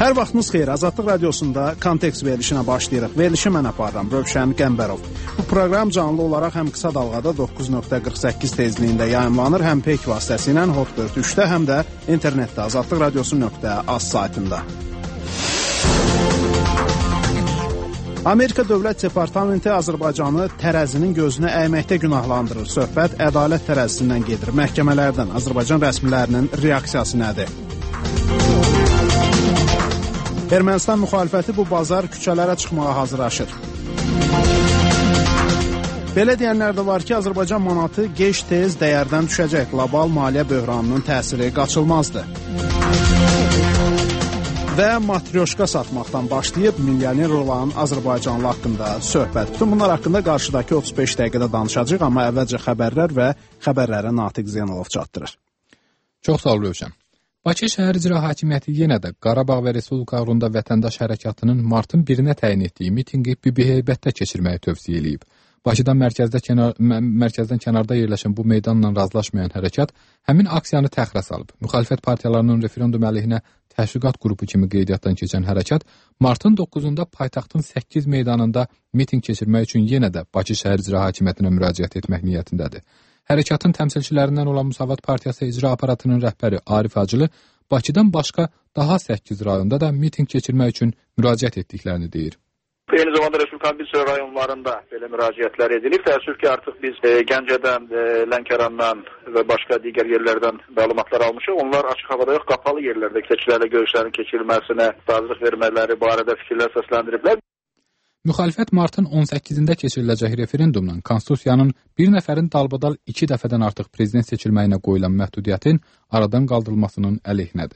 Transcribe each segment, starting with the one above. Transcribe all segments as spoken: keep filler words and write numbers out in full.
Hər vaxtınız xeyir. Azadlıq radiosunda Kontekst verilişinə başlayırıq. Verilişi mən aparıram, Rövşən Qəmbərov. Bu proqram canlı olaraq həm qısa dalğada doqquz nöqtə qırx səkkiz tezliyində yayımlanır, həm peyk vasitəsilə Hot dörd üçdə, həm də internetdə azadlıq radiosu nöqtə az saytında. Amerika Dövlət Departamenti Azərbaycanı tərəzinin gözünə əyməkdə günahlandırır. Söhbət ədalət tərəzisindən gedir. Məhkəmələrdən Azərbaycan rəsmilərinin reaksiyası nədir? Ermənistan müxalifəti bu bazar küçələrə çıxmağa hazırlaşır. Belə deyənlər də var ki, Azərbaycan manatı gec-tez dəyərdən düşəcək. Qlobal maliyyə böhranının təsiri qaçılmazdır. Və matryoşka satmaqdan başlayıb milyoner olan Azərbaycanlı haqqında söhbət. Bütün bunlar haqqında qarşıdakı otuz beş dəqiqədə danışacağıq, amma əvvəlcə xəbərlər və xəbərlərə Natiq Zeynalov çatdırır. Çox sağ ol, Rövşən. Bakı şəhər icra hakimiyyəti yenə də Qarabağ və Respublika uğrunda vətəndaş hərəkatının martın birinə təyin etdiyi mitinqi Bibiheybətdə keçirməyi tövsiyə edib. Bakıdan mərkəzdə kənar, mərkəzdən kənarda yerləşən bu meydanla razılaşmayan hərəkat həmin aksiyanı təxirə salıb. Müxalifət partiyalarının referendum əleyhinə təşviqat qrupu kimi qeydiyyatdan keçən hərəkat martın doqquzunda paytaxtın səkkiz meydanında mitinq keçirmək üçün yenə də Bakı şəhər icra hakimiyyətinə müraciət etmək niyyətindədir. Hərəkatın təmsilçilərindən olan Müsavat Partiyası icra aparatının rəhbəri Arif Hacılı Bakıdan başqa daha səkkiz rayonda da mitinq keçirmək üçün müraciət etdiklərini deyir. Eyni zamanda Respublikanın bir sıra rayonlarında belə müraciətlər edilib. Təəssüf ki, artıq biz e, Gəncədən, e, Lənkərandan və başqa digər yerlərdən məlumatlar almışıq. Onlar açıq havada yox, qapalı yerlərdə keçilərlə görüşlərin keçirilməsinə razılıq vermələri barədə fikirlər səsləndiriblər. Müxalifət martın on səkkizində keçiriləcək referendumla Konstitusiyanın bir nəfərin dalbadal iki dəfədən artıq prezident seçilməyinə qoyulan məhdudiyyətin aradan qaldırılmasının əleyhinədir.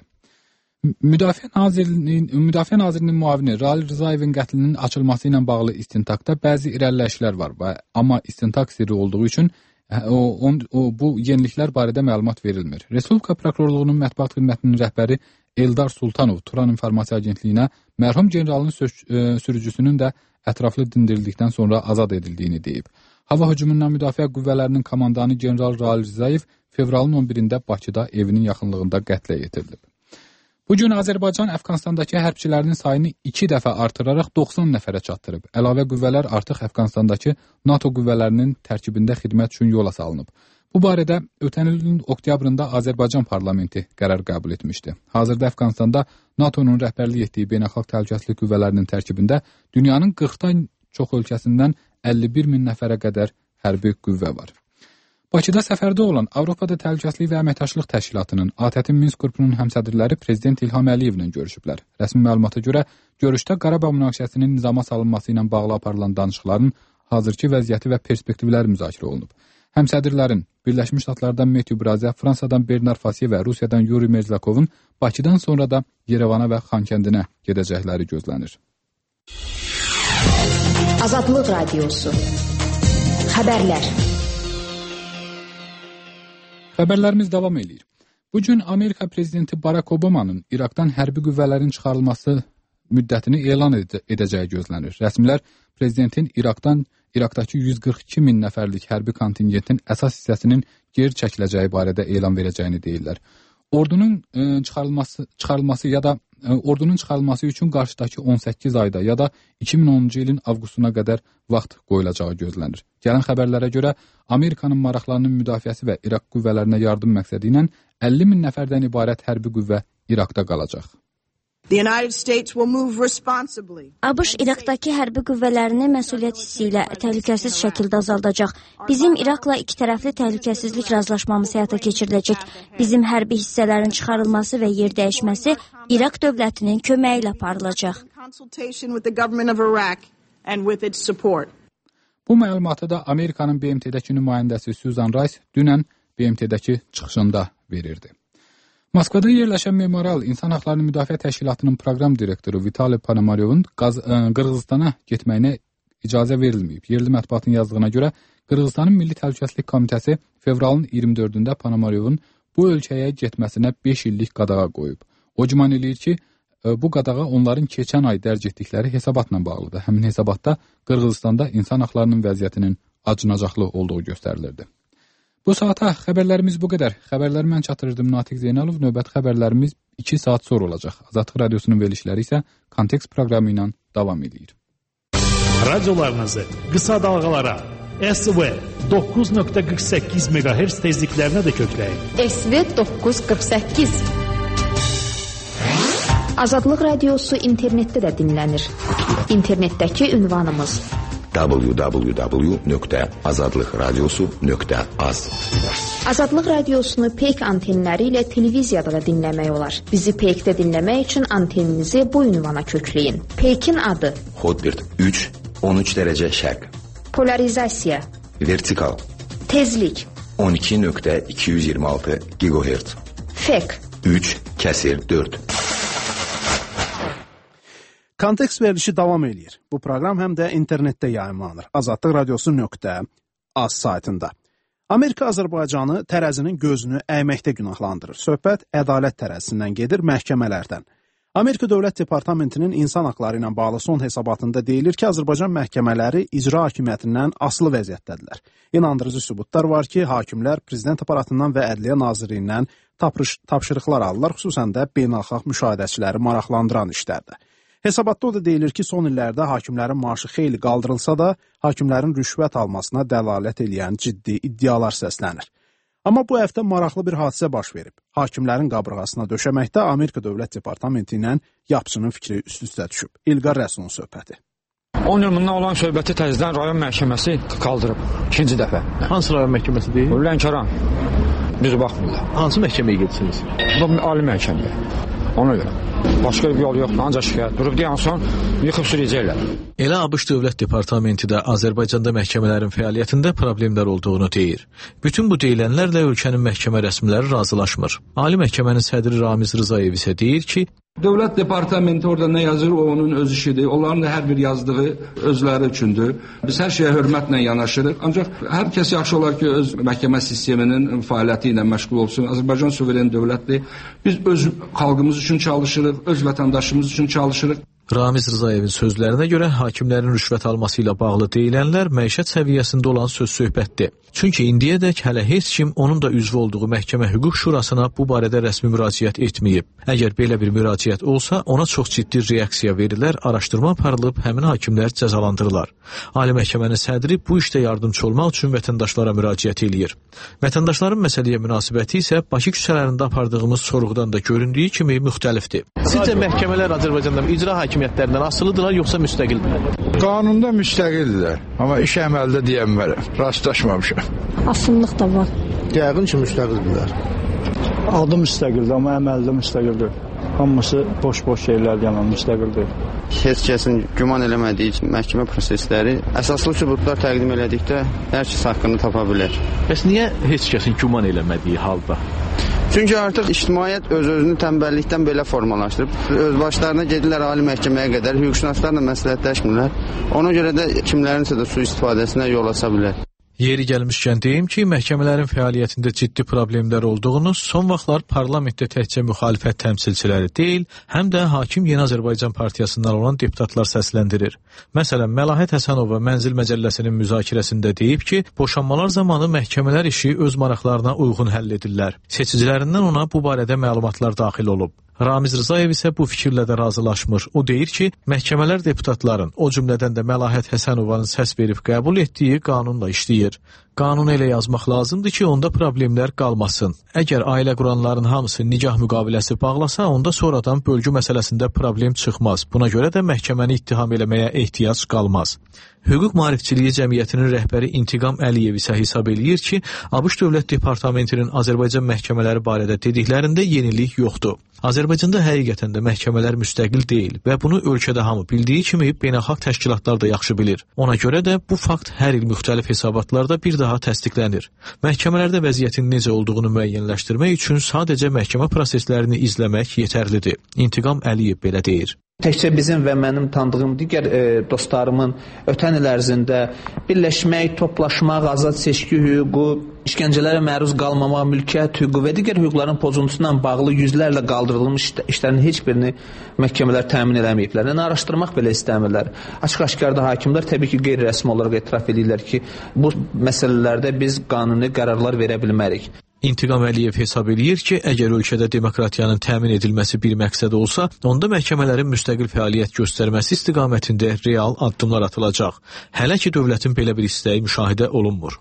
Müdafiə Nazirliyinin, Müdafiə Nazirinin müavini Rali Rızayevin qətlinin açılması ilə bağlı istintaqda bəzi irəliləyişlər var, amma istintaq sirri olduğu üçün o, on, o, bu yeniliklər barədə məlumat verilmir. Respublika Prokurorluğunun mətbuat xidmətinin rəhbəri Eldar Sultanov Turan İnformasiya Agentliyinə mərhum generalın sürücüsünün də ətraflı dindirildikdən sonra azad edildiyini deyib. Hava hücumundan müdafiə qüvvələrinin komandanı general Rali Rzayev fevralın on birində Bakıda evinin yaxınlığında qətlə yetirilib. Bu gün Azərbaycan Əfqanistandakı hərbçilərinin sayını iki dəfə artıraraq doxsan nəfərə çatdırıb. Əlavə qüvvələr artıq Əfqanistandakı NATO qüvvələrinin tərkibində xidmət üçün yola salınıb. Bu barədə ötən ilin oktyabrında Azərbaycan parlamenti qərar qəbul etmişdi. Hazırda Əfqanistanda NATO'nun rəhbərlik etdiyi beynəlxalq təhlükəsizlik qüvvələrinin tərkibində dünyanın qırxdan çox ölkəsindən əlli bir min nəfərə qədər hərbi qüvvə var. Bakıda səfərdə olan Avropada Təhlükəsizlik və Əməkdaşlıq Təşkilatının A T Ə-tin Minsk qrupunun həmsədrləri Prezident İlham Əliyevlə görüşüblər. Rəsmi məlumata görə görüşdə Qarabağ münaqişəsinin nizama salınması ilə bağlı aparılan danışıqların hazırki vəziyyəti və perspektivləri müzakirə olunub. Həmsədrlərin Birləşmiş Ştatlardan Matthew Brazia, Fransadan Bernard Fasiye və Rusiyadan Yuri Merzlakovun Bakıdan sonra da Yerevana və Xankəndinə gedəcəkləri gözlənir. Azadlıq Radiosu. Xəbərlər. Xəbərlərimiz davam edir. Bu gün Amerika prezidenti Barack Obama'nın İraqdan hərbi qüvvələrin çıxarılması müddətini elan edəcəyi gözlənir. Rəsmilər prezidentin İraqdan İraqdakı yüz qırx iki min nəfərlik hərbi kontingentin əsas hissəsinin geri çəkiləcəyi barədə elan verəcəyini deyirlər. Ordunun e, çıxarılması, çıxarılması ya da e, ordunun çıxarılması üçün qarşıdakı on səkkiz ayda ya da iki min onuncu ilin avqustuna qədər vaxt qoyulacağı gözlənir. Gələn xəbərlərə görə Amerikanın maraqlarının müdafiəsi və İraq qüvvələrinə yardım məqsədi ilə əlli min nəfərdən ibarət hərbi qüvvə İraqda qalacaq. ABŞ İraqdakı hərbi qüvvələrini məsuliyyət hissi ilə təhlükəsiz şəkildə azaldacaq. Bizim İraqla iki tərəfli təhlükəsizlik razılaşmamız həyata keçiriləcək. Bizim hərbi hissələrin çıxarılması və yer dəyişməsi İraq dövlətinin köməyi ilə aparılacaq. Bu məlumatı da Amerikanın B M T-dəki nümayəndəsi Susan Rice dünən B M T-dəki çıxışında verirdi. Moskvada yerləşən Memorial İnsan Haqlarını Müdafiə Təşkilatının proqram direktoru Vitali Ponomaryovun Qırğızstana getməyinə icazə verilməyib. Yerli mətbuatın yazdığına görə Qırğızstanın Milli Təhlükəsizlik Komitəsi fevralın iyirmi dördündə Ponomaryovun bu ölkəyə getməsinə beş illik qadağa qoyub. O güman eləyir ki, bu qadağa onların keçən ay dərc etdikləri hesabatla bağlıdır. Həmin hesabatda Qırğızstanda insan haqlarının vəziyyətinin acınacaqlı olduğu göstərilirdi. Bu saata xəbərlərimiz bu qədər. Xəbərləri mən çatdırırdım Natiq Zeynalov. Növbəti xəbərlərimiz iki saat sonra olacaq. Azadlıq Radiosunun verilişləri isə Kontekst proqramı ilə davam edir. Radiolarınızı qısa dalğalara S V doqquz nöqtə qırx səkkiz meqahertz tezliklərinə də kökləyin. S V doqquz qırx səkkiz. Azadlıq Radiosu internetdə də dinlənir. İnternetdəki ünvanımız w w w nöqtə azadlıqradiosu nöqtə az. Azadlıq Radiosunu Peyk antenləri ilə televiziyada da dinləmək olar. Bizi Peykdə dinləmək üçün anteninizi bu ünvana kökləyin. Peykin adı Hotbird üç on üç dərəcə şərq. Polarizasiya Vertikal Tezlik on iki nöqtə iki yüz iyirmi altı gigahertz. Fek üç kəsir dörd. Kontekst verilişi davam edir. Bu proqram həm də internetdə yayımlanır. Azadlıq Radiosu nöqtə az saytında. Amerika Azərbaycanı tərəzinin gözünü əyməkdə günahlandırır. Söhbət ədalət tərəzisindən gedir, məhkəmələrdən. Amerika Dövlət Departamentinin insan haqları ilə bağlı son hesabatında deyilir ki, Azərbaycan məhkəmələri icra hakimiyyətindən asılı vəziyyətdədirlər. İnandırıcı sübutlar var ki, hakimlər Prezident aparatından və Ədliyyə Nazirliyindən tapşırıqlar alırlar, xüsusən də beynəlxalq müşahidəçiləri maraqlandıran işlərdə. Hesabatda o da deyilir ki, son illərdə hakimlərin maaşı xeyli qaldırılsa da, hakimlərin rüşvət almasına dəlalət edən ciddi iddialar səslənir. Amma bu həftə maraqlı bir hadisə baş verib. Hakimlərin qabırğasına döşəməkdə Amerika Dövlət Departamenti ilə yapçının fikri üst-üstə düşüb. İlqar Rəsulun söhbəti. on il bundan olan söhbəti təzədən rayon məhkəməsi qaldırıb. İkinci dəfə. Hansı rayon məhkəməsi deyil? Lənkəran. Düzü baxmırlar. Hansı məhkəməyə gedirsiniz? Bu ali məhkəməyə. Ona görə. Başqa bir yol yoxdur, ancaq şikayət. Durub deyən son yıxıb sürəcəklər. Elə ABŞ Dövlət Departamenti də Azərbaycanda məhkəmələrin fəaliyyətində problemlər olduğunu deyir. Bütün bu deyilənlərlə ölkənin məhkəmə rəsmiləri razılaşmır. Ali məhkəmənin sədri Ramiz Rzayev isə deyir ki, Dövlət Departamenti orada nə yazır, o onun öz işidir. Onların da hər bir yazdığı özləri üçündür. Biz hər şeyə hörmətlə yanaşırıq. Ancaq hər kəs yaxşı olar ki, öz məhkəmə sisteminin fəaliyyəti ilə məşğul olsun. Azərbaycan suveren dövlətdir. Biz öz xalqımız üçün çalışırıq, öz vətəndaşımız üçün çalışırıq. Ramiz Rzaevin sözlərinə görə hakimlərin rüşvət alması ilə bağlı deyilənlər məişət səviyyəsində olan söz-söhbətdir. Çünki indiyədək hələ heç kim onun da üzvü olduğu Məhkəmə Hüquq Şurasına bu barədə rəsmi müraciət etməyib. Əgər belə bir müraciət olsa, ona çox ciddi reaksiya verilər, araşdırma aparılıb, həmin hakimlər cəzalandırılar. Ali Məhkəmənin sədri bu işdə yardımçı olmaq üçün vətəndaşlara müraciət eləyir. Vətəndaşların məsələyə münasibəti isə Bakı küçələrində apardığımız sorğudan da göründüyü kimi müxtəlifdir. Sizcə məhkəmələr Azərbaycanda icra hakimiyyətlərindən asılıdırlar yoxsa müstəqildirlər? Qanunda müstəqildirlər, amma iş əməldə deyənmərəm, rastlaşmamışam. Asıllıq da var. Yəqin ki, müstəqildirlər. Adı müstəqildir, amma əməldə müstəqildir. Hamısı boş-boş şeylər yanan müstəqildir. Heç kəsin güman eləmədiyi üçün məhkəmə prosesləri əsaslı sübutlar təqdim elədikdə hər kəs haqqını tapa bilər. Bəs niyə heç kəsin güman eləmədiyi halda? Çünki artıq ictimaiyyət öz-özünü tənbəllikdən belə formalaşdırıb. Öz başlarına gedirlər ali məhkəməyə qədər, hüquqşünaslarla məsləhətləşmirlər. Ona görə də kimlərinsə də sui-istifadəsinə yol aça bilər. Yeri gəlmişkən deyim ki, məhkəmələrin fəaliyyətində ciddi problemlər olduğunu son vaxtlar parlamentdə təkcə müxalifət təmsilçiləri deyil, həm də Hakim Yeni Azərbaycan Partiyasından olan deputatlar səsləndirir. Məsələn, Məlahət Həsənova Mənzil Məcəlləsinin müzakirəsində deyib ki, boşanmalar zamanı məhkəmələr işi öz maraqlarına uyğun həll edirlər. Seçicilərindən ona bu barədə məlumatlar daxil olub. Ramiz Rzayev isə bu fikirlə də razılaşmır. O deyir ki, məhkəmələr deputatların, o cümlədən də Məlahət Həsənovanın səs verib qəbul etdiyi qanunla işləyir. Qanunu elə yazmaq lazımdır ki, onda problemlər qalmasın. Əgər ailə quranların hamısı nikah müqaviləsi bağlasa, onda sonradan bölgü məsələsində problem çıxmaz. Buna görə də məhkəməni ittiham eləməyə ehtiyac qalmaz. Hüquq Maarifçiliyi Cəmiyyətinin rəhbəri İntiqam Əliyev isə hesab eləyir ki, ABŞ Dövlət Departamentinin Azərbaycan məhkəmələri barədə dediklərində yenilik yoxdur. Azərbaycanda həqiqətən də məhkəmələr müstəqil deyil və bunu ölkədə hamı bildiyi kimi beynəlxalq təşkilatlar da yaxşı bilir. Ona görə də bu fakt hər il müxtəlif hesabatlarda bir daha təsdiqlənir. Məhkəmələrdə vəziyyətin necə olduğunu müəyyənləşdirmək üçün sadəcə məhkəmə proseslərini izləmək yetərlidir. İntiqam Əliyev belə deyir. Təkcə bizim və mənim tanıdığım digər e, dostlarımın ötən il ərzində birləşmək, toplaşmaq, azad seçki hüququ, İşgəncələrə məruz qalmamaq, mülkiyyət hüququ və digər hüquqların pozuntusuna bağlı yüzlərlə qaldırılmış işlərin heç birini məhkəmələr təmin eləməyiblər. Yəni, araşdırmaq belə istəmirlər. Açıq-aşkarda hakimlər təbii ki, qeyri-rəsmi olaraq etiraf edirlər ki, bu məsələlərdə biz qanuni qərarlar verə bilmərik. İntiqam Əliyev hesab edir ki, əgər ölkədə demokratiyanın təmin edilməsi bir məqsəd olsa, onda məhkəmələrin müstəqil fəaliyyət göstərməsi istiqamətində real addımlar atılacaq. Hələ ki, dövlətin belə bir istəyi müşahidə olunmur.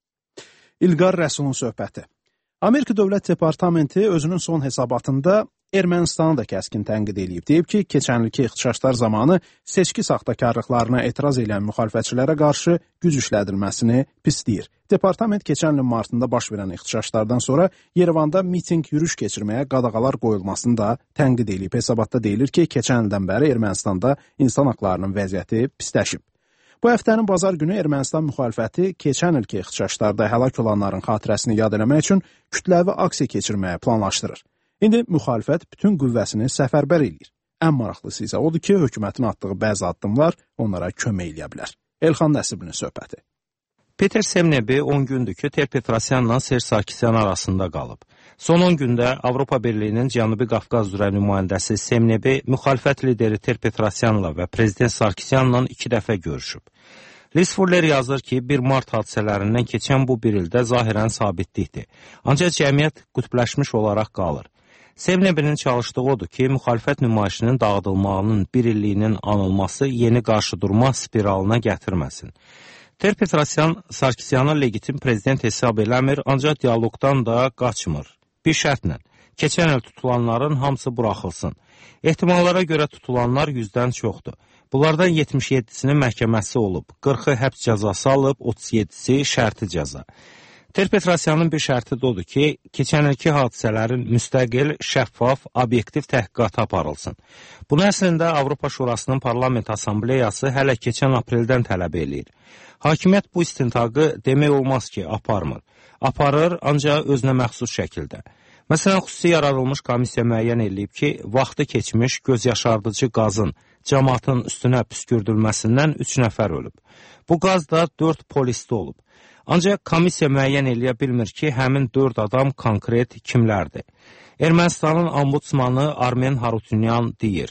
İlqar Rəsulun söhbəti. Amerika Dövlət Departamenti özünün son hesabatında Ermənistanı da kəskin tənqid edib. Deyib ki, keçən ilki ixtişaşlar zamanı seçki saxtakarlıqlarına etiraz edən müxalifətçilərə qarşı güc işlədilməsini pisləyir. Departament keçən ilin martında baş verən ixtişaşlardan sonra Yerevanda miting, yürüyüş keçirməyə qadağalar qoyulmasını da tənqid edib. Hesabatda deyilir ki, keçən ildən bəri Ermənistanda insan haqlarının vəziyyəti pisləşib. Bu həftənin bazar günü Ermənistan müxalifəti keçən ilki ixtişaşlarda həlak olanların xatirəsini yad eləmək üçün kütləvi aksiya keçirməyə planlaşdırır. İndi müxalifət bütün qüvvəsini səfərbər edir. Ən maraqlısı isə odur ki, hökumətin atdığı bəzi addımlar onlara kömək eləyə bilər. Elxan Nəsibinin söhbəti. Peter Semnebi on gündür ki, Ter-Petrosyanla Serj Sarkisyan arasında qalıb. Son on gündə Avropa Birliyinin Cənubi Qafqaz üzrə nümayəndəsi Semnebi müxalifət lideri Ter-Petrosyanla və prezident Sarkisyanla iki dəfə görüşüb. Liz Fuller yazır ki, bir mart hadisələrindən keçən bu bir ildə zahirən sabitlikdir. Ancaq cəmiyyət qütbləşmiş olaraq qalır. Semnebinin çalışdığı odur ki, müxalifət nümayişinin dağıdılmağının bir illiyinin anılması yeni qarşıdurma spiralına gətirməsin. Ter-Petrosyan Sarkisyanı legitim prezident hesab eləmir, ancaq dialoqdan da qaçmır. Bir şərtlə, keçən il tutulanların hamısı buraxılsın. Ehtimallara görə tutulanlar yüzdən çoxdur. Bunlardan yetmiş yeddisinin məhkəməsi olub, qırxı həbs cəzası alıb, otuz yeddisi şərti cəza. Ter-Petrosyanın bir şərti də odur ki, keçən ilki hadisələrin müstəqil, şəffaf, obyektiv təhqiqatı aparılsın. Bunu əslində Avropa Şurasının Parlament Assambleyası hələ keçən apreldən tələb eləyir. Hakimiyyət bu istintaqı demək olmaz ki, aparmır. Aparır, ancaq özünə məxsus şəkildə. Məsələn, xüsusi yaradılmış komissiya müəyyən edib ki, vaxtı keçmiş göz yaşardıcı qazın cəmaatın üstünə püskürdülməsindən üç nəfər ölüb. Bu qaz da dörd polisdə olub. Ancaq komissiya müəyyən eləyə bilmir ki, həmin dörd adam konkret kimlərdir. Ermənistanın ombudsmanı Armen Harutyunyan deyir.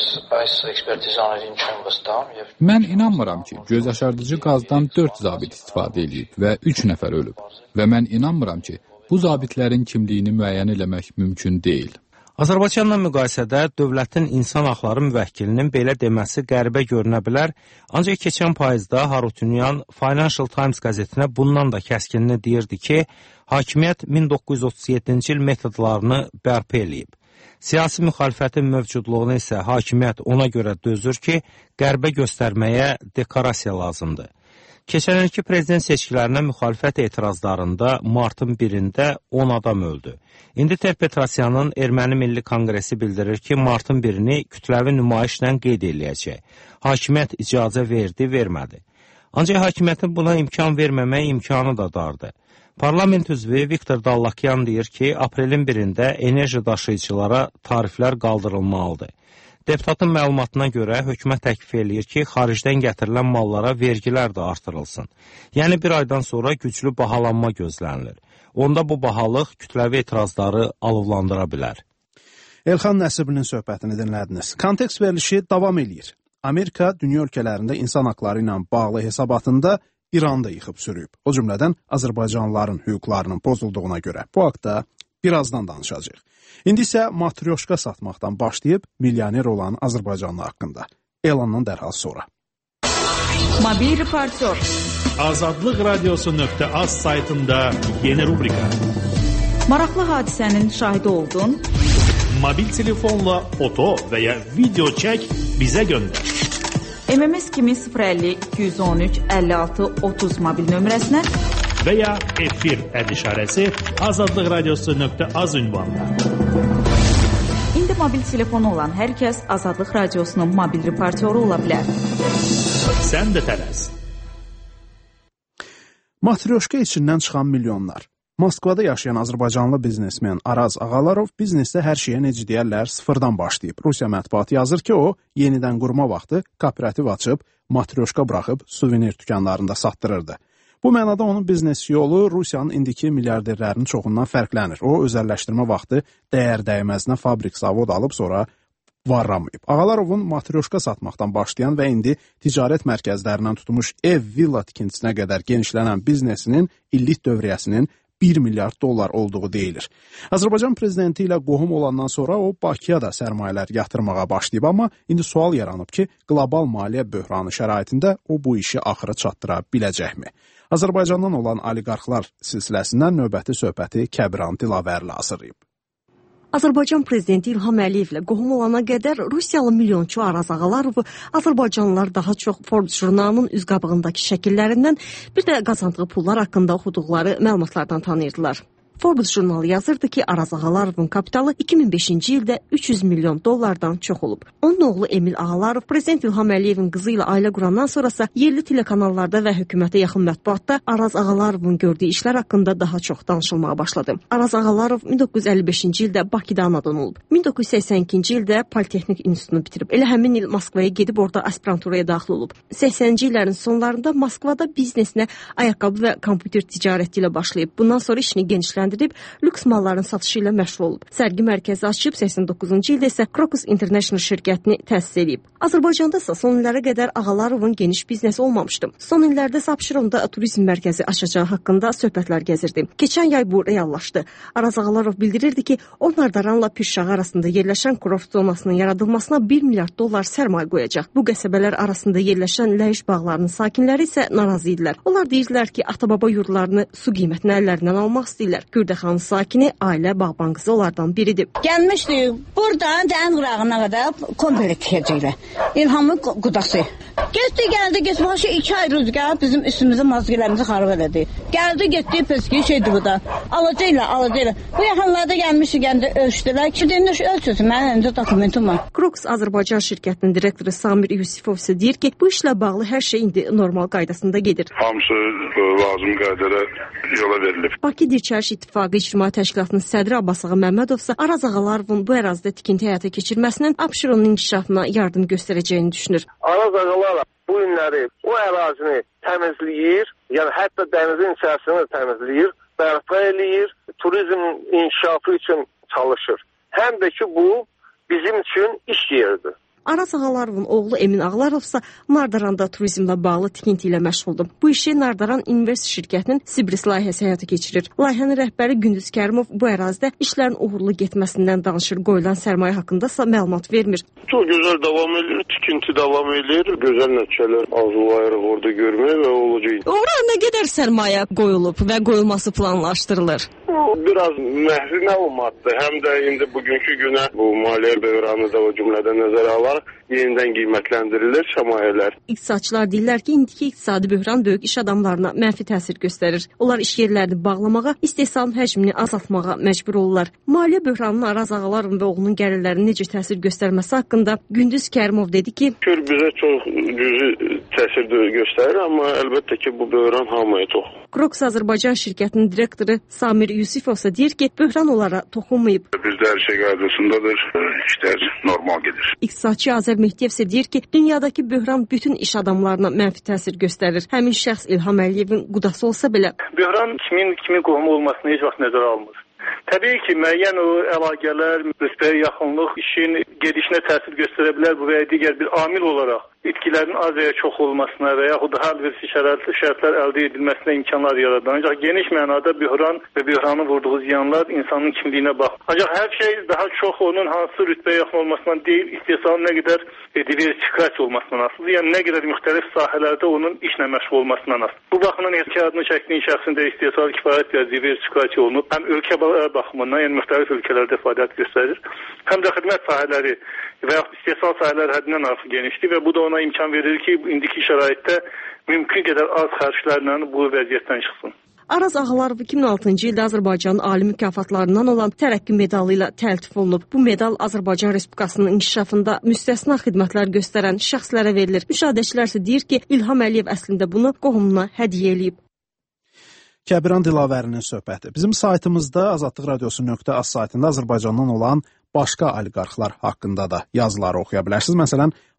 Mən inanmıram ki, göz yaşardıcı qazdan dörd zabit istifadə edib və üç nəfər ölüb. Və mən inanmıram ki, bu zabitlərin kimliyini müəyyən eləmək mümkün deyil. Azərbaycanla müqayisədə dövlətin insan haqları müvəkkilinin belə deməsi qəribə görünə bilər, ancaq keçən payızda Harutyunyan Financial Times qəzetinə bundan da kəskinini deyirdi ki, hakimiyyət min doqquz yüz otuz yeddinci il metodlarını bərpa eləyib. Siyasi müxalifətin mövcudluğunu isə hakimiyyət ona görə dözür ki, qərbə göstərməyə dekorasiya lazımdır. Keçən ilki prezident seçkilərinə müxalifət etirazlarında martın birində on adam öldü. İndi Ter-Petrosyanın Erməni Milli Konqresi bildirir ki, martın birini kütləvi nümayişlə qeyd eləyəcək. Hakimiyyət icazə verdi, vermədi. Ancaq hakimiyyətin buna imkan verməmək imkanı da dardı. Parlament üzvü Viktor Dallakyan deyir ki, aprelin birində enerji daşıyıcılara tariflər qaldırılmalıdır. Deputatın məlumatına görə hökumət təklif eləyir ki, xaricdən gətirilən mallara vergilər də artırılsın. Yəni bir aydan sonra güclü bahalanma gözlənilir. Onda bu bahalıq kütləvi etirazları alovlandıra bilər. Elxan Nəsibinin söhbətini dinlədiniz. Kontekst verilişi davam edir. Amerika dünya ölkələrində insan haqları ilə bağlı hesabatında İranı da yıxıb sürüyüb. O cümlədən Azərbaycanlıların hüquqlarının pozulduğuna görə. Bu haqda birazdan danışacağıq. İndi isə matryoşka satmaqdan başlayıb milyoner olan Azərbaycanlı haqqında. Elandan dərhal sonra. Mobil reportyor. Azadlıq radiosu nöqtə az saytında yeni rubrika. Maraqlı hadisənin şahidi oldun. Mobil telefonla foto və ya video çək, bizə göndər. M M S kimi sıfır əlli iki yüz on üç əlli altı otuz mobil nömrəsinə və ya efir əd işarəsi azadlıq radiosu nöqtə az ünvanına. İndi mobil telefonu olan hər kəs Azadlıq radiosunun mobil reportyoru ola bilər. Sən də tələs. Matryoşka içindən çıxan milyonlar. Moskvada yaşayan Azərbaycanlı biznesmen Araz Ağalarov biznesdə hər şeyə necə deyərlər sıfırdan başlayıb. Rusiya mətbuatı yazır ki, o yenidən qurma vaxtı kooperativ açıb, matryoşka buraxıb suvenir dükanlarında satdırırdı. Bu mənada onun biznes yolu Rusiyanın indiki milyarderlərinin çoxundan fərqlənir. O, özəlləşdirmə vaxtı dəyər dəyməzinə fabrik zavod alıb sonra varramayıb. Ağalarovun matryoşka satmaqdan başlayan və indi ticarət mərkəzlərindən tutmuş ev, villa tikintisinə qədər genişlənən biznesinin illik dövriyyəsinin bir milyard dollar olduğu deyilir. Azərbaycan prezidenti ilə qohum olandan sonra o Bakıya da sərmayələr yatırmağa başlayıb, amma indi sual yaranıb ki, qlobal maliyyə böhranı şəraitində o bu işi axıra çatdıra biləcəkmi? Azərbaycandan olan oliqarxlar silsiləsindən növbəti söhbəti Kəbiran Dilavərli hazırlayıb. Azərbaycan prezidenti İlham Əliyevlə qohum olana qədər Rusiyalı milyonçu Araz Ağalarovu Azərbaycanlılar daha çox Forbes jurnalının üz qabığındakı şəkillərindən, bir də qazandığı pullar haqqında oxuduqları məlumatlardan tanıyırdılar. Forbes jurnalı yazırdı ki, Araz Ağalarovun kapitalı iki min beşinci ildə üç yüz milyon dollardan çox olub. Onun oğlu Emil Ağalarov prezident İlham Əliyevin qızı ilə ailə qurandan sonrasa yerli telekanallarda və hökumətə yaxın mətbuatda Araz Ağalarovun gördüyü işlər haqqında daha çox danışılmağa başladı. Araz Ağalarov min doqquz yüz əlli beşinci ildə Bakıda anadan olub. min doqquz yüz səksən ikinci ildə Politexnik İnstitutunu bitirib. Elə həmin il Moskvaya gedib orada aspiranturaya daxil olub. səksəninci illərin sonlarında Moskvada biznesinə ayaqqabı və kompüter ticarəti ilə başlayıb. Bundan sonra işini genişləndirib lüks malların satışı ilə məşğul olub. Sərgi mərkəzi açıb, səksən doqquzuncu ildə isə Crocus International şirkətini təsis edib. Azərbaycanda isə son illərə qədər Ağalarovun geniş biznesi olmamışdı. Son illərdə isə Abşeronda turizm mərkəzi açacağı haqqında söhbətlər gəzirdi. Keçən yay bu reallaşdı. Araz Ağalarov bildirirdi ki, o Nardaranla Pürşağı arasında yerləşən kurort zonasının yaradılmasına bir milyard dollar sərmayə qoyacaq. Bu qəsəbələr arasında yerləşən Ləyüş bağlarının sakinləri isə narazı idilər. Onlar deyirdilər ki, ata-baba yurdlarını su qiymətini əllərindən almaq istəyirlər. Gürdəxanın sakini ailə bağban qızı onlardan biridir. Gəlmişdik, buradan Dəniz qırağına qədər kompleks tikəcəklər. İlhamın qudası. Getdi, gəldi, getdi. Başı iki ay rüzgar bizim üstümüzü, mazgilərimizi xarab elədi. Gəldi, getdi, pəski şeydi bu da. Alacaqlar, alacaqlar. Bu yaxınlarda gəlmişdi, gəndə ölçdülər. Ki, deyəndə ölçüsün, mənim əlimdə dokumentum var. Crocus Azərbaycan şirkətinin direktoru Samir Yusifov isə deyir ki, bu işlə bağlı hər şey indi normal qaydasında gedir. Hamısı lazım qaydada yola verilib. Bakı Dirçəliş İttifaqı İctimai Təşkilatının sədri Abbasağa Məmmədov isə Araz Ağalarovun bu ərazidə tikinti həyata keçirməsinin Abşeronun inkişafına yardım göstərəcəyini düşünür. Araz Ağalarov bu günləri o ərazini təmizləyir, yəni hətta dənizin içərisini təmizləyir, bərpa eləyir, turizm inkişafı üçün çalışır. Həm də ki, bu bizim üçün iş yeridir. Araz Ağalarovun oğlu Emin Ağalarov isə Nardaranda turizmlə bağlı tikinti ilə məşğuldur. Bu işi Nardaran Invest şirkətinin Sibris layihəsi həyata keçirir. Layihənin rəhbəri Gündüz Kərimov bu ərazidə işlərin uğurlu getməsindən danışır, qoyulan sərmayə haqqında isə məlumat vermir. Çox gözəl davam edir, tikinti davam edir, gözəl nəticələr arzulayırıq orada görməyə və olacaq. Ora nə qədər sərmayə qoyulub və qoyulması planlaşdırılır? Biraz məhvi məlumatdır. Həm də indi bugünkü günə bu maliyyə böhranı da o cümlədən nəzərə alaraq yenidən qiymətləndirilir sərmayələr. İqtisadçılar deyirlər ki, indiki iqtisadi böhran böyük iş adamlarına mənfi təsir göstərir. Onlar iş yerlərini bağlamağa, istehsalın həcmini azaltmağa məcbur olurlar. Maliyyə böhranının Araz Ağalarov və oğlunun gəlirlərinə necə təsir göstərməsi haqqında Gündüz Kərimov dedi ki, Kür bizə çox güclü təsir göstərir, amma əlbəttə ki, bu böhran hamıya çox. Crocus Azərbaycan şirkətinin direktoru Samir Yusifov isə deyir ki, böhran onlara toxunmayıb. Bizdə hər şey qaydasındadır, işlər normal gedir. İqtisadçı Azər Mehdiyev isə deyir ki, dünyadakı böhran bütün iş adamlarına mənfi təsir göstərir. Həmin şəxs İlham Əliyevin qudası olsa belə. Böhran kimin kimin qohumu olmasını heç vaxt nəzərə almır. Təbii ki, müəyyən o əlaqələr, rütbəyə yaxınlıq işin gedişinə təsir göstərə bilər bu və ya digər bir amil olaraq itkilərin az və ya çox olmasına və yaxud da hər bir şəraitli şərtlər əldə edilməsinə imkanlar yaradır. Ancaq geniş mənada böhran və böhranın vurduğu ziyanlar insanın kimliyinə bax. Ancaq hər şey daha çox onun hansı rütbəyə yaxın olmasından deyil, istehsalın nə qədər e, diversifikasiya olmasından asılıdır. Yəni nə qədər müxtəlif sahələrdə onun işlə məşğul olmasından asılıdır. Bu baxımdan kağıdını çəkdiyin şəxsində istehsal kifayət qədər diversifikasiya olunub. Həm ölkə baxımından, yəni müxtəlif ölkələrdə fəaliyyət göstərir. Həm də xidmət sahələri və yaxud istehsal sahələri həddindən artıq genişdir və bu da ona imkan verir ki, indiki şəraitdə mümkün qədər az xərclərlə bu vəziyyətdən çıxsın. Araz Ağalarov iki min altıncı ildə Azərbaycanın ali mükafatlarından olan tərəqqi medalı ilə təltif olunub. Bu medal Azərbaycan Respublikasının inkişafında müstəsna xidmətlər göstərən şəxslərə verilir. Müşahidəçilər isə deyir ki, İlham Əliyev əslində bunu qohumuna hədiyyə eləyib. Kəbiran Dilavərinin söhbəti. Bizim saytımızda azadlıq radiosu nöqtə az saytında Azərbaycandan olan başqa oliqarxlar haqqında da yazıları oxuya bilərsiniz. Məsələn,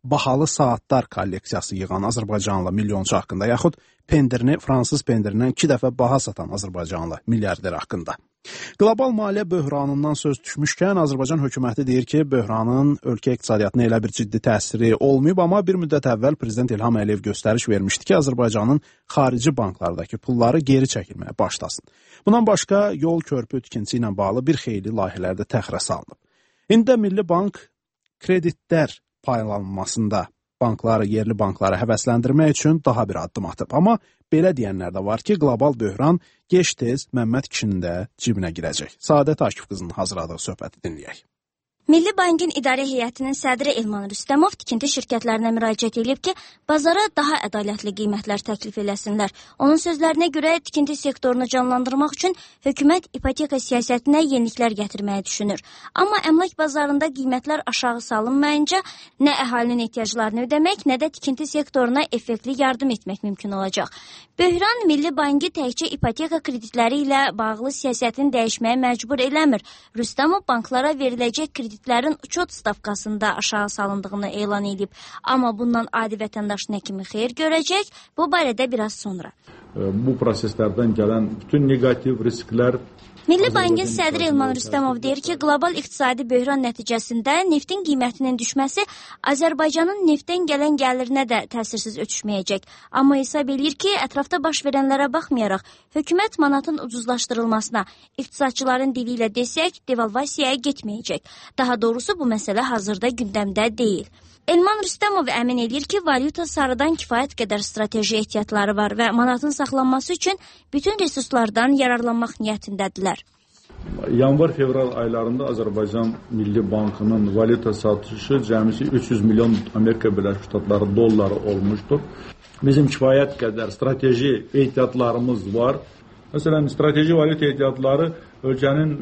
bahalı saatlar kolleksiyası yığan Azərbaycanlı milyonçu haqqında, yaxud pendirini fransız pendirindən iki dəfə baha satan Azərbaycanlı milyarder haqqında. Qlobal maliyyə böhranından söz düşmüşkən, Azərbaycan hökuməti deyir ki, böhranın ölkə iqtisadiyyatına elə bir ciddi təsiri olmayıb, amma bir müddət əvvəl Prezident İlham Əliyev göstəriş vermişdi ki, Azərbaycanın xarici banklardakı pulları geri çəkilməyə başlasın. Bundan başqa, yol körpü tikinti ilə bağlı bir xeyli layihələrdə təxirə salınıb. İndi də Milli Bank kreditlər paylanmasında bankları, yerli bankları həvəsləndirmək üçün daha bir addım atıb. Amma belə deyənlər də var ki, qlobal böhran gec-tez Məmməd kişinin də cibinə girəcək. Saadət Akif qızının hazırladığı söhbəti dinləyək. Milli Bankın İdarə Heyətinin sədri Elman Rüstəmov tikinti şirkətlərinə müraciət edib ki, bazara daha ədalətli qiymətlər təklif eləsinlər. Onun sözlərinə görə tikinti sektorunu canlandırmaq üçün hökumət ipoteka siyasətinə yeniliklər gətirməyə düşünür. Amma əmlak bazarında qiymətlər aşağı salınmayınca nə əhalinin ehtiyaclarını ödəmək, nə də tikinti sektoruna effektli yardım etmək mümkün olacaq. Böhran Milli Bankı təkcə ipoteka kreditləri ilə bağlı siyasətini dəyişməyə məcbur eləmir. Rüstəmov banklara veriləcək kreditlərin uçot stavkasında aşağı salındığını elan edib. Amma bundan adi vətəndaş nə kimi xeyir görəcək? Bu barədə biraz sonra. Bu proseslərdən gələn bütün negativ risklər Milli Bankın sədri Elman Rüstəmov deyir ki, qlobal iqtisadi böhran nəticəsində neftin qiymətinin düşməsi Azərbaycanın neftdən gələn gəlirinə də təsirsiz ötüşməyəcək. Amma hesab edir ki, ətrafda baş verənlərə baxmayaraq, hökumət manatın ucuzlaşdırılmasına, iqtisadçıların dili ilə desək, devalvasiyaya getməyəcək. Daha doğrusu bu məsələ hazırda gündəmdə deyil. Elman Rüstəmov əmin edir ki, valyuta sarıdan kifayət qədər strateji ehtiyatları var və manatın saxlanması üçün bütün resurslardan yararlanmaq niyyətindədirlər. Yanvar-fevral aylarında Azərbaycan Milli Bankının valyuta satışı cəmisi üç yüz milyon Amerika Birləşmiş Ştatları dolları olmuşdur. Bizim kifayət qədər strateji ehtiyatlarımız var. Məsələn, strateji valyuta ehtiyatları ölkənin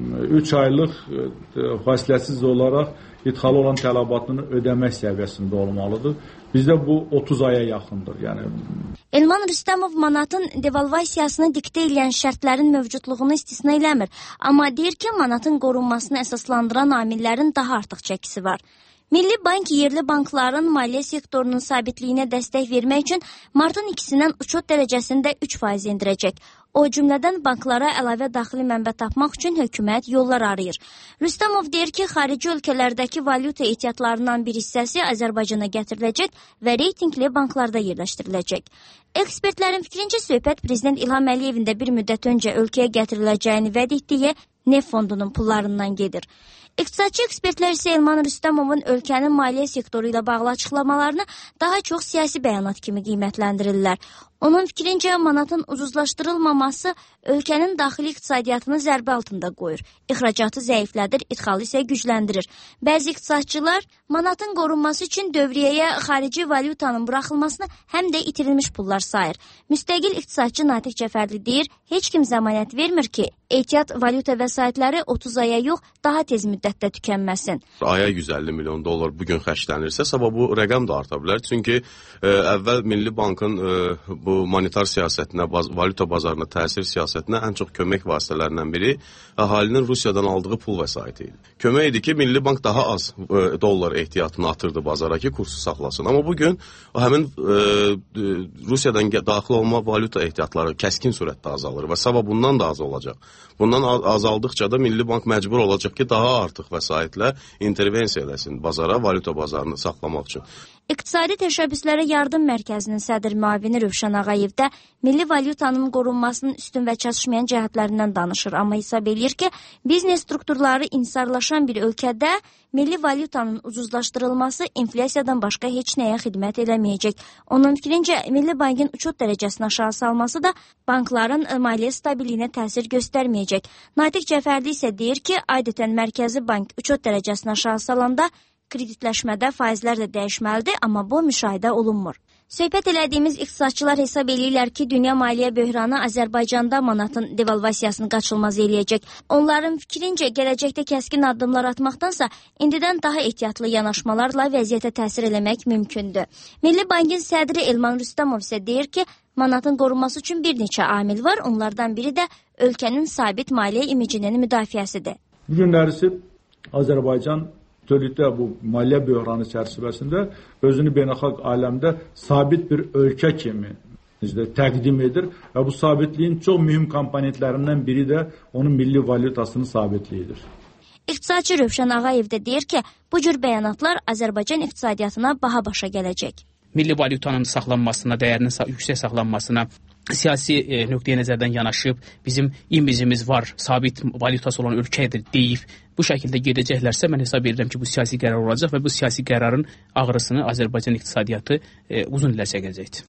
üç aylıq fasiləsiz olaraq idxal olan tələbatını ödəmək səviyyəsində olmalıdır. Bizdə bu otuz aya yaxındır. Yəni Elman Rüstəmov manatın devalvasiyasını diktə edən şərtlərin mövcudluğunu istisna eləmir. Amma deyir ki, manatın qorunmasını əsaslandıran amillərin daha artıq çəkisi var. Milli Bank yerli bankların maliyyə sektorunun sabitliyinə dəstək vermək üçün martın ikisindən uçot dərəcəsində üç faiz endirəcək. O cümlədən banklara əlavə daxili mənbə tapmaq üçün hökumət yollar arayır. Rüstəmov deyir ki, xarici ölkələrdəki valyuta ehtiyatlarından bir hissəsi Azərbaycana gətiriləcək və reytingli banklarda yerləşdiriləcək. Ekspertlərin fikrincə söhbət Prezident İlham Əliyevin də bir müddət öncə ölkəyə gətiriləcəyini vəd etdiyi neft fondunun pullarından gedir. İqtisadçı ekspertlər isə Elman Rüstəmovun ölkənin maliyyə sektoru ilə bağlı açıqlamalarını daha çox siyasi bəyanat kimi qiymətləndirirlər. Onun fikrincə manatın ucuzlaşdırılmaması ölkənin daxili iqtisadiyyatını zərbə altında qoyur. İxracatı zəiflədir, idxalı isə gücləndirir. Bəzi iqtisadçılar manatın qorunması üçün dövriyyəyə xarici valyutanın buraxılmasını həm də itirilmiş pullar sayır. Müstəqil iqtisadçı Natiq Cəfərli deyir, heç kim zəmanət vermir ki, ehtiyat valyuta vəsaitləri otuz aya yox, daha tez müddətdə tükənməsin. Aya yüz əlli milyon dollar bugün xərclənirsə, sabah bu rəqəm də arta bilər. Çünki e, əvvəl Milli Bankın e, bu monetar siyasətinə, baz, valyuta bazarına təsir siyasətinə ən çox kömək vasitələrindən biri əhalinin Rusiyadan aldığı pul vəsaiti idi. Kömək idi ki, Milli Bank daha az e, dollar ehtiyatını atırdı bazara ki, kursu saxlasın. Amma bugün o həmin e, Rusiyadan daxil olma valyuta ehtiyatları kəskin surətdə azalır və sabah bundan da az olacaq. Bundan azaldıqca da Milli Bank məcbur olacaq ki, daha artıq vəsaitlə intervensiya eləsin bazara, valyuta bazarını saxlamaq üçün. İqtisadi Təşəbbüslərə Yardım Mərkəzinin sədr müavini Rövşən Ağayev də milli valyutanın qorunmasının üstün və çatışmayan cəhətlərindən danışır. Amma hesab edir ki, biznes strukturları insarlaşan bir ölkədə milli valyutanın ucuzlaşdırılması inflyasiyadan başqa heç nəyə xidmət eləməyəcək. Onun fikrincə, Milli Bankın uçot dərəcəsini aşağı salması da bankların maliyyə stabiliyinə təsir göstərməyəcək. Natiq Cəfərli isə deyir ki, adətən Mərkəzi Bank uçot dərəcəsini aşağı salanda kreditləşmədə faizlər də dəyişməlidir, amma bu müşahidə olunmur. Söhbət elədiyimiz iqtisadçılar hesab edirlər ki, dünya maliyyə böhranı Azərbaycanda manatın devalvasiyasını qaçılmaz eləyəcək. Onların fikrincə, gələcəkdə kəskin addımlar atmaqdansa, indidən daha ehtiyatlı yanaşmalarla vəziyyətə təsir eləmək mümkündür. Milli Bankın sədri Elman Rüstəmov isə deyir ki, manatın qorunması üçün bir neçə amil var, onlardan biri də ölkənin sabit maliyyə imicinin müdafiəsidir. Bu günlərisi Azərbaycan Bütövlükdə bu maliyyə böhranı çərçivəsində özünü beynəlxalq aləmdə sabit bir ölkə kimi təqdim edir və bu sabitliyin çox mühüm komponentlərindən biri də onun milli valyutasının sabitliyidir. İqtisadçı Rövşən Ağayev də deyir ki, bu cür bəyanatlar Azərbaycan iqtisadiyyatına baha başa gələcək. Milli valyutanın saxlanmasına, dəyərinin yüksək saxlanmasına, siyasi e, nöqteyə nəzərdən yanaşıb, bizim imicimiz var, sabit valyutası olan ölkədir deyib, bu şəkildə gedəcəklərsə mən hesab edirəm ki, bu siyasi qərar olacaq və bu siyasi qərarın ağrısını Azərbaycan iqtisadiyyatı e, uzun illər çəkəcəkdir.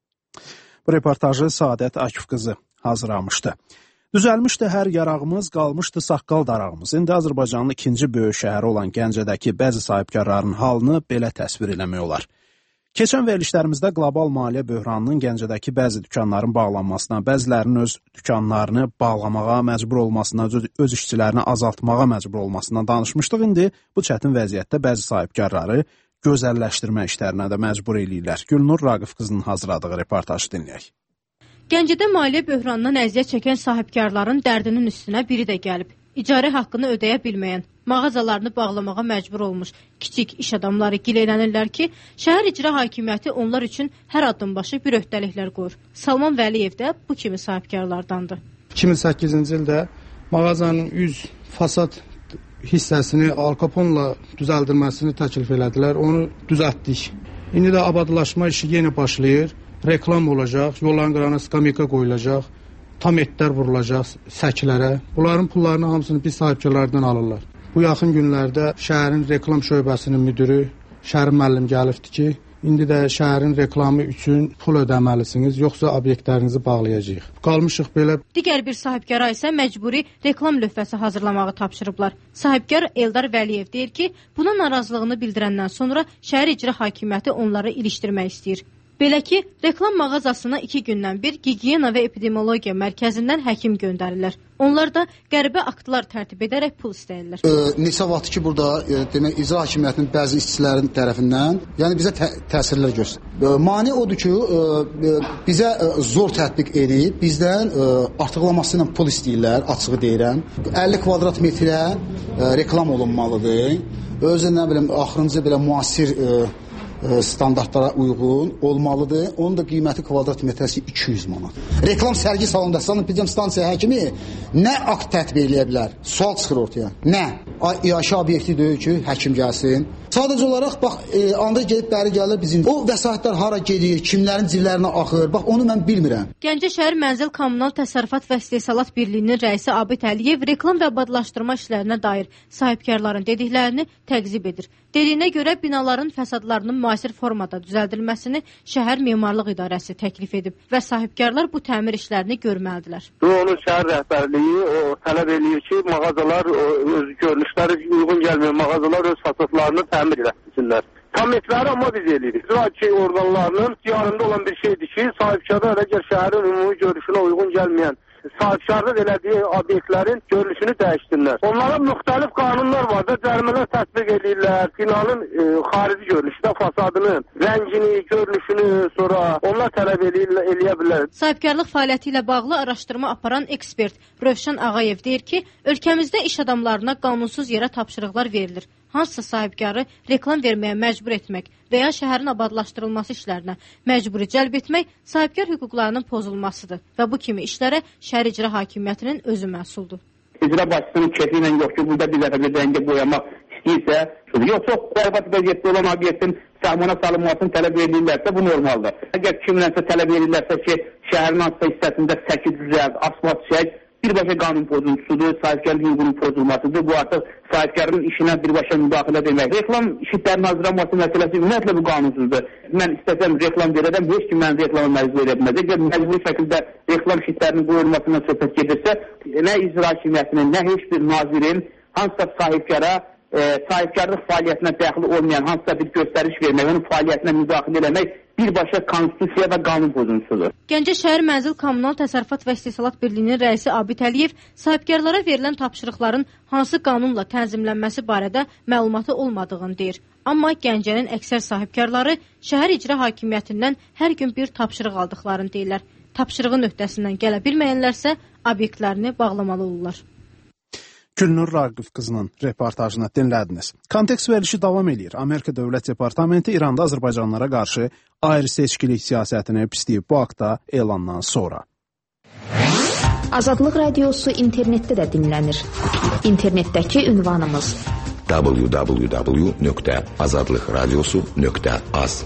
Bu reportajı Saadət Akif qızı hazırlamışdı. Düzəlmişdi hər yarağımız, qalmışdı saqqal darağımız. İndi Azərbaycanın ikinci böyük şəhəri olan Gəncədəki bəzi sahibkarların halını belə təsvir eləmək olar. Keçən verilişlərimizdə qlobal maliyyə böhranının Gəncədəki bəzi dükanların bağlanmasına, bəzilərinin öz dükanlarını bağlamağa məcbur olmasına, öz işçilərini azaltmağa məcbur olmasına danışmışdıq. İndi bu çətin vəziyyətdə bəzi sahibkarları gözəlləşdirmə işlərinə də məcbur eləyirlər. Gülnur Raqif qızının hazırladığı reportajı dinləyək. Gəncədə maliyyə böhranından əziyyət çəkən sahibkarların dərdinin üstünə biri də gəlib. İcarə haqqını ödəyə bilməyən, mağazalarını bağlamağa məcbur olmuş kiçik iş adamları gileylənirlər ki, şəhər icra hakimiyyəti onlar üçün hər addım başı bir öhdəliklər qoyur. Salman Vəliyev də bu kimi sahibkarlardandır. iki min səkkizinci ildə mağazanın üz fasad hissəsini Alkaponla düzəldilməsini təklif elədilər. Onu düzəltdik. İndi də abadlaşma işi yenə başlayır. Reklam olacaq, yolların qırağına skamyaka qoyulacaq, tam etlər vurulacaq səklərə. Bunların pullarını hamısını biz sahibkarlardan alırlar. Bu yaxın günlərdə şəhərin reklam şöbəsinin müdürü Şərin müəllim gəlibdi ki, indi də şəhərin reklamı üçün pul ödəməlisiniz, yoxsa obyektlərinizi bağlayacağıq. Qalmışıq belə. Digər bir sahibkara isə məcburi reklam lövhəsi hazırlamağı tapşırıblar. Sahibkar Eldar Vəliyev deyir ki, buna narazılığını bildirəndən sonra şəhər icra hakimiyyəti onları ilişdirmək istəyir. Belə ki, reklam mağazasına iki gündən bir gigiyena və epidemiologiya mərkəzindən həkim göndərirlər. Onlar da qəribə aktlar tərtib edərək pul istəyirlər. E, neçə vaxt ki, burada e, demək, icra hakimiyyətinin bəzi işçilərin tərəfindən yəni bizə tə təsirlər göstərir. E, mane odur ki, e, bizə e, zor tətbiq edib, bizdən e, artıqlaması ilə pul istəyirlər, açığı deyirəm. əlli kvadrat metrə e, reklam olunmalıdır. Özü nə bilim, axırıncı belə müasir e, standartlara uyğun olmalıdır. Onun da qiyməti kvadrat metrəsi iki yüz manat. Reklam sərgi salonunda sanepidem stansiya həkimi nə akt tətbiq eləyə bilər? Sual çıxır ortaya. Nə? İaşə obyekti deyil ki, həkim gəlsin. Sadəcə olaraq bax, e, anda gedib bəri gəlir bizim. O vəsaitlər hara gedir, kimlərin cillərinə axır? Bax, onu mən bilmirəm. Gəncə şəhər Mənzil Kommunal Təsərrüfat və İstehsalat Birliyinin rəisi Abid Əliyev reklam və abadlaşdırma işlərinə dair sahibkarların dediklərini təqzib edir. Dediyinə görə binaların fəsadlarının müasir formada düzəldilməsini şəhər memarlıq idarəsi təklif edib və sahibkarlar bu təmir işlərini görməlidirlər. Onun şəhər rəhbərliyi o tələb eləyir ki, mağazalar o, öz görünüşləri uyğun gəlməyən mağazalar öz fasadlarını təmir etsinlər. Tam etləri amma biz eləyirik. İcra orqanlarının yanında olan bir şeydir ki, sahibkarlar əgər şəhərin ümumi görünüşünə uyğun gəlməyən sahibkarlıq elədiyi obyektlərin görünüşünü dəyişdirlər. Onlara müxtəlif qanunlar var da, cərimələr tətbiq edirlər. Binanın e, xarici görünüşdə fasadının rəngini, görünüşünü sonra onlar tələb eləyə bilər. Sahibkarlıq fəaliyyəti ilə bağlı araşdırma aparan ekspert Rövşən Ağayev deyir ki, ölkəmizdə iş adamlarına qanunsuz yerə tapşırıqlar verilir. Hansısa sahibkarı reklam verməyə məcbur etmək və ya şəhərin abadlaşdırılması işlərinə məcburi cəlb etmək sahibkar hüquqlarının pozulmasıdır və bu kimi işlərə şəhər icra hakimiyyətinin özü məsuldur. İcra başçısının kefi ilə yox ki, burada bir dəfə bir rəngə boyamaq istəyirsə, yox, çox bərbad vəziyyətdə olan obyektin sahmana salınmasını tələb edirlərsə, bu normaldır. Əgər kimlənsə tələb edirlərsə ki, şəhərin hansısa hissəsində səki düzəld, asfalt çək, birbaşa qanun pozuntusudur, sahibkarın hüququnun pozulmasıdır. Bu artıq sahibkarın işinə birbaşa müdaxilə demək. Reklam işitlərinin hazırlanması məsələsi ümumiyyətlə bu qanunsuzdur. Mən istəsəm reklam verərəm, heç kim mən reklama məcbur edə bilməz. Əgər məcburi şəkildə reklam işitlərinin qoyulmasından söhbət gedirsə, nə icra hakimiyyətinin, nə heç bir nazirin hansısa sahibkara e, sahibkarlıq fəaliyyətinə daxil olmayan hansısa bir göstəriş vermək, onun fəaliyyətinə müdaxilə eləmək birbaşa konstitusiya və qanun pozuntusudur. Gəncə şəhər Mənzil Kommunal Təsərrüfat və İstehsalat Birliyinin rəisi Abid Əliyev sahibkarlara verilən tapşırıqların hansı qanunla tənzimlənməsi barədə məlumatı olmadığını deyir. Amma Gəncənin əksər sahibkarları şəhər icra hakimiyyətindən hər gün bir tapşırıq aldıqlarını deyirlər. Tapşırığın öhdəsindən gələ bilməyənlərsə obyektlərini bağlamalı olurlar. Gülnur Raqif qızının reportajını dinlədiniz. Kontekst verilişi davam edir. Amerika Dövlət Departamenti İranda Azərbaycanlılara qarşı ayrı-seçkilik siyasətini pisləyib bu haqda elandan sonra. Azadlıq Radiosu internetdə də dinlənir. İnternetdəki ünvanımız w w w nöqtə azadlıq radiosu nöqtə az.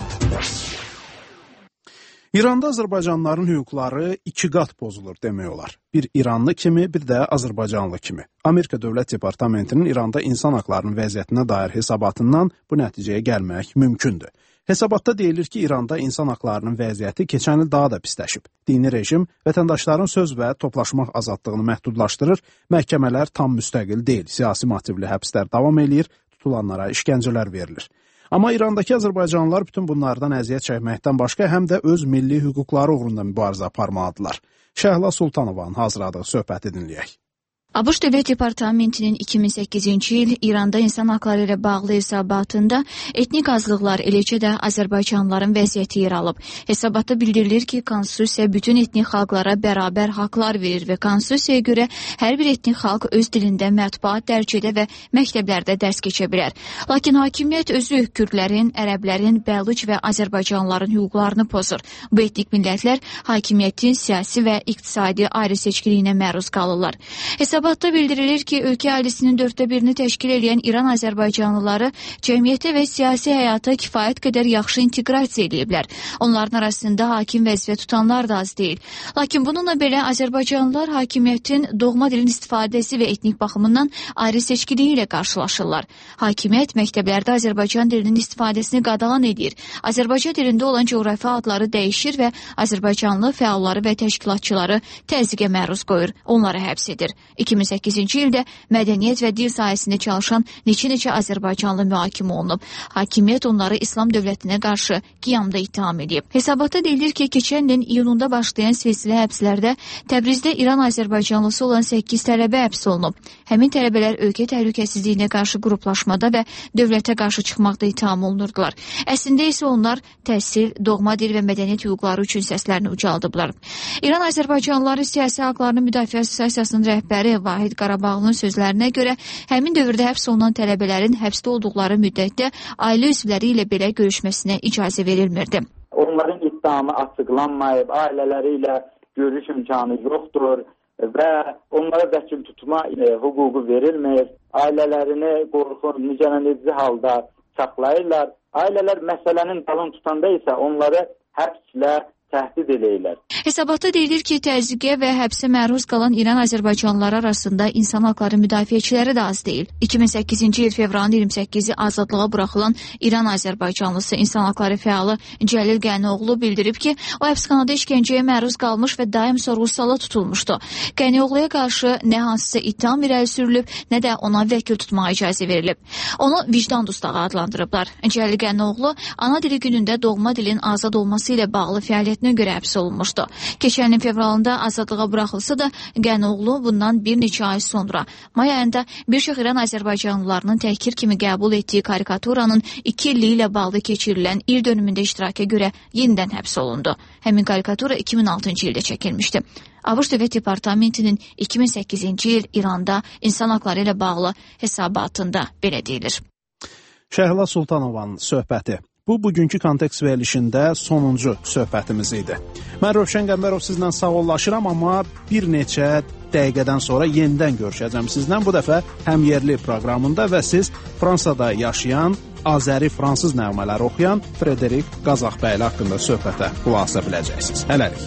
İranda Azərbaycanlıların hüquqları iki qat pozulur demək olar. Bir İranlı kimi, bir də Azərbaycanlı kimi. Amerika Dövlət Departamentinin İranda insan haqlarının vəziyyətinə dair hesabatından bu nəticəyə gəlmək mümkündür. Hesabatda deyilir ki, İranda insan haqlarının vəziyyəti keçən il daha da pisləşib. Dini rejim vətəndaşların söz və toplaşmaq azadlığını məhdudlaşdırır, məhkəmələr tam müstəqil deyil, siyasi motivli həbslər davam eləyir, tutulanlara işgəncələr verilir. Amma İrandakı Azərbaycanlılar bütün bunlardan əziyyət çəkməkdən başqa həm də öz milli hüquqları uğrunda mübarizə aparmalıdırlar. Şəhla Sultanovanın hazırladığı söhbəti dinləyək. ABŞ Dövlət Departamentinin iki min səkkizinci il İranda insan haqları ilə bağlı hesabatında etnik azlıqlar, eləcə də Azərbaycanlıların vəziyyəti yer alıb. Hesabatda bildirilir ki, Konstitusiya bütün etnik xalqlara bərabər haqlar verir və Konstitusiyaya görə hər bir etnik xalq öz dilində mətbuat dərcədə və məktəblərdə dərs keçə bilər. Lakin hakimiyyət özü kürdlərin, ərəblərin, bəluç və Azərbaycanlıların hüquqlarını pozur. Bu etnik millətlər hakimiyyətin siyasi və iqtisadi ayrı seçkiliyinə məruz qalırlar. Hesabatda bildirilir ki, ölkə əhalisinin dörddə birini təşkil edən İran Azərbaycanlıları cəmiyyətə və siyasi həyata kifayət qədər yaxşı inteqrasiya ediblər. Onların arasında hakim vəzifə tutanlar da az deyil. Lakin bununla belə Azərbaycanlılar hakimiyyətin doğma dilin istifadəsi və etnik baxımından ayrı seçkiliyi ilə qarşılaşırlar. Hakimiyyət məktəblərdə Azərbaycan dilinin istifadəsini qadağan edir. Azərbaycan dilində olan coğrafi adları dəyişir və Azərbaycanlı fəalları və təşkilatçıları təzyiqə məruz qoyur, onları həbs edir. iki min səkkizinci ildə mədəniyyət və dil sahəsində çalışan neçə-neçə Azərbaycanlı mühakimə olunub. Hakimiyyət onları İslam dövlətinə qarşı qiyamda ittiham edib. Hesabatda deyilir ki, keçən ilin iyununda başlayan silsilə həbslərdə Təbrizdə İran Azərbaycanlısı olan səkkiz tələbə həbs olunub. Həmin tələbələr ölkə təhlükəsizliyinə qarşı qruplaşmada və dövlətə qarşı çıxmaqda ittiham olunurdular. Əslində isə onlar təhsil, doğma dil və mədəniyyət hüquqları üçün səslərini ucaldıblar. İran Azərbaycanlıları siyasi haqlarının müdafiə assosiasiyasının rəhbəri Vahid Qarabağlının sözlərinə görə həmin dövrdə həbs olunan tələbələrin həbsdə olduqları müddətdə ailə üzvləri ilə belə görüşməsinə icazə verilmirdi. Onların iddiamı açıqlanmayıb, ailələri ilə görüş imkanı yoxdur və onlara vəkil tutma e, hüququ verilmir. Ailələrini qorxu, mücənəlici halda saxlayırlar. Ailələr məsələnin dalını tutanda isə onları həbslə təhdid eləyirlər. Hesabatda deyilir ki, təzyiqə və həbsə məruz qalan İran Azərbaycanlıları arasında insan haqları müdafiəçiləri də az deyil. iki min səkkizinci il fevralın iyirmi səkkizi azadlığa buraxılan İran Azərbaycanlısı insan haqları fəalı Cəlil Qənioğlu bildirib ki, o həbsxanada işgəncəyə məruz qalmış və daim sorğu-suala tutulmuşdu. Qənioğluya qarşı nə hansısa ittiham irəli sürülüb, nə də ona vəkil tutmağa icazə verilib. Onu vicdan dustağı adlandırıblar. Cəlil Qənioğlu ana dili günündə doğma dilin azad olması ilə bağlı fəaliyyətinə görə həbs olunmuşdu. Keçən ilin fevralında azadlığa buraxılsa da Qənoğlu bundan bir neçə ay sonra may ayında bir çox İran Azərbaycanlılarının təhkir kimi qəbul etdiyi karikaturanın iki illiyi ilə bağlı keçirilən il dönümündə iştiraka görə yenidən həbs olundu. Həmin karikatura iki min altıncı ildə çəkilmişdi. ABŞ Dövlət Departamentinin iki min səkkizinci il İranda insan haqları ilə bağlı hesabatında belə deyilir. Şəhla Sultanovanın söhbəti. Bu, bugünkü kontekst verilişində sonuncu söhbətimiz idi. Mən Rövşən Qəmbərov sizlə sağollaşıram, amma bir neçə dəqiqədən sonra yenidən görüşəcəm sizlə. Bu dəfə həm yerli proqramında və siz Fransada yaşayan, Azəri fransız nəğmələri oxuyan Frederik Qazaxbəyli haqqında söhbətə qulaq asa biləcəksiniz. Hələlik.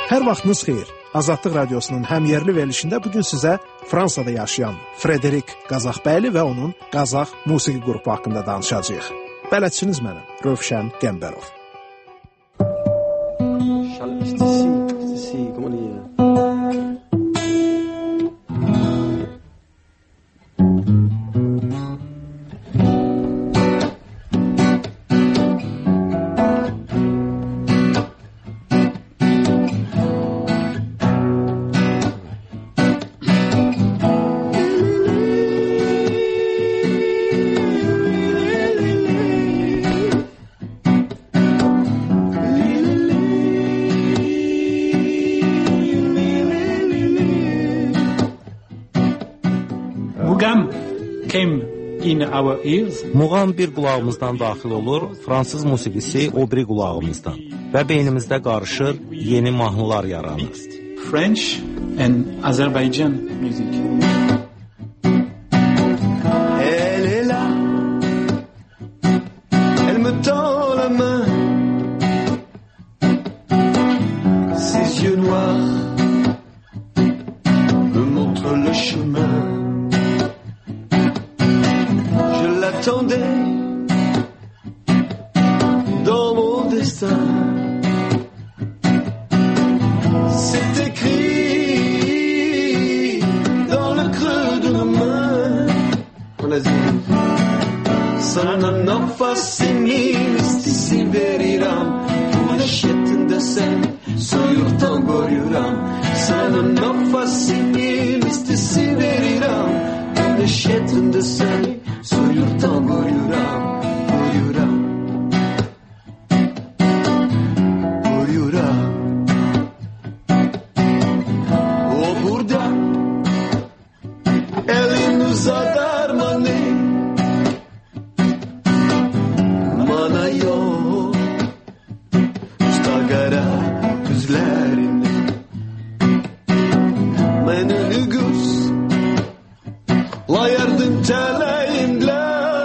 Hər vaxtınız xeyir. Azadlıq Radiosunun həmyerli verilişində bugün sizə Fransada yaşayan Frederic Qazaxbəyli və onun Qazax musiqi qrupu haqqında danışacağıq. Bələdçiniz mənim, Rövşən Qəmbərov. Muğam bir qulağımızdan daxil olur, fransız musiqisi o biri qulağımızdan və beynimizdə qarışır, yeni mahnılar yaranır. French and Azerbaijan music. Elle est là, elle me tend la main, ses yeux noirs me montrent le chemin. J'attendais dans mon destin. C'est écrit dans le creux de nos mains. Sana nafasini veriram, güneşetinde sen soyurtan görüyorum. Sana nafasini veriram, güneşetinde sen soyurtan görüyorum, görüyorum, görüyorum. O burada elini uzadar mani, mana yok ustagara gözlerini. Beni hügüz la yardım teleyimle.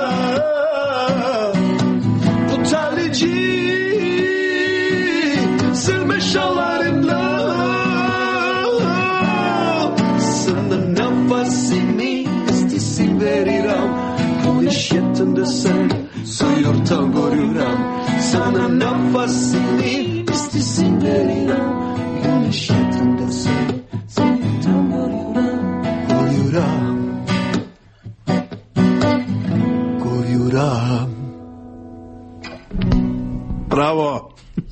Güneşetinde sen soyurtan görüyorum. Sana nefesini istesin veririm. Güneşetinde sen soyurtan görüyorum. Görüyorum, görüyorum. Bravo.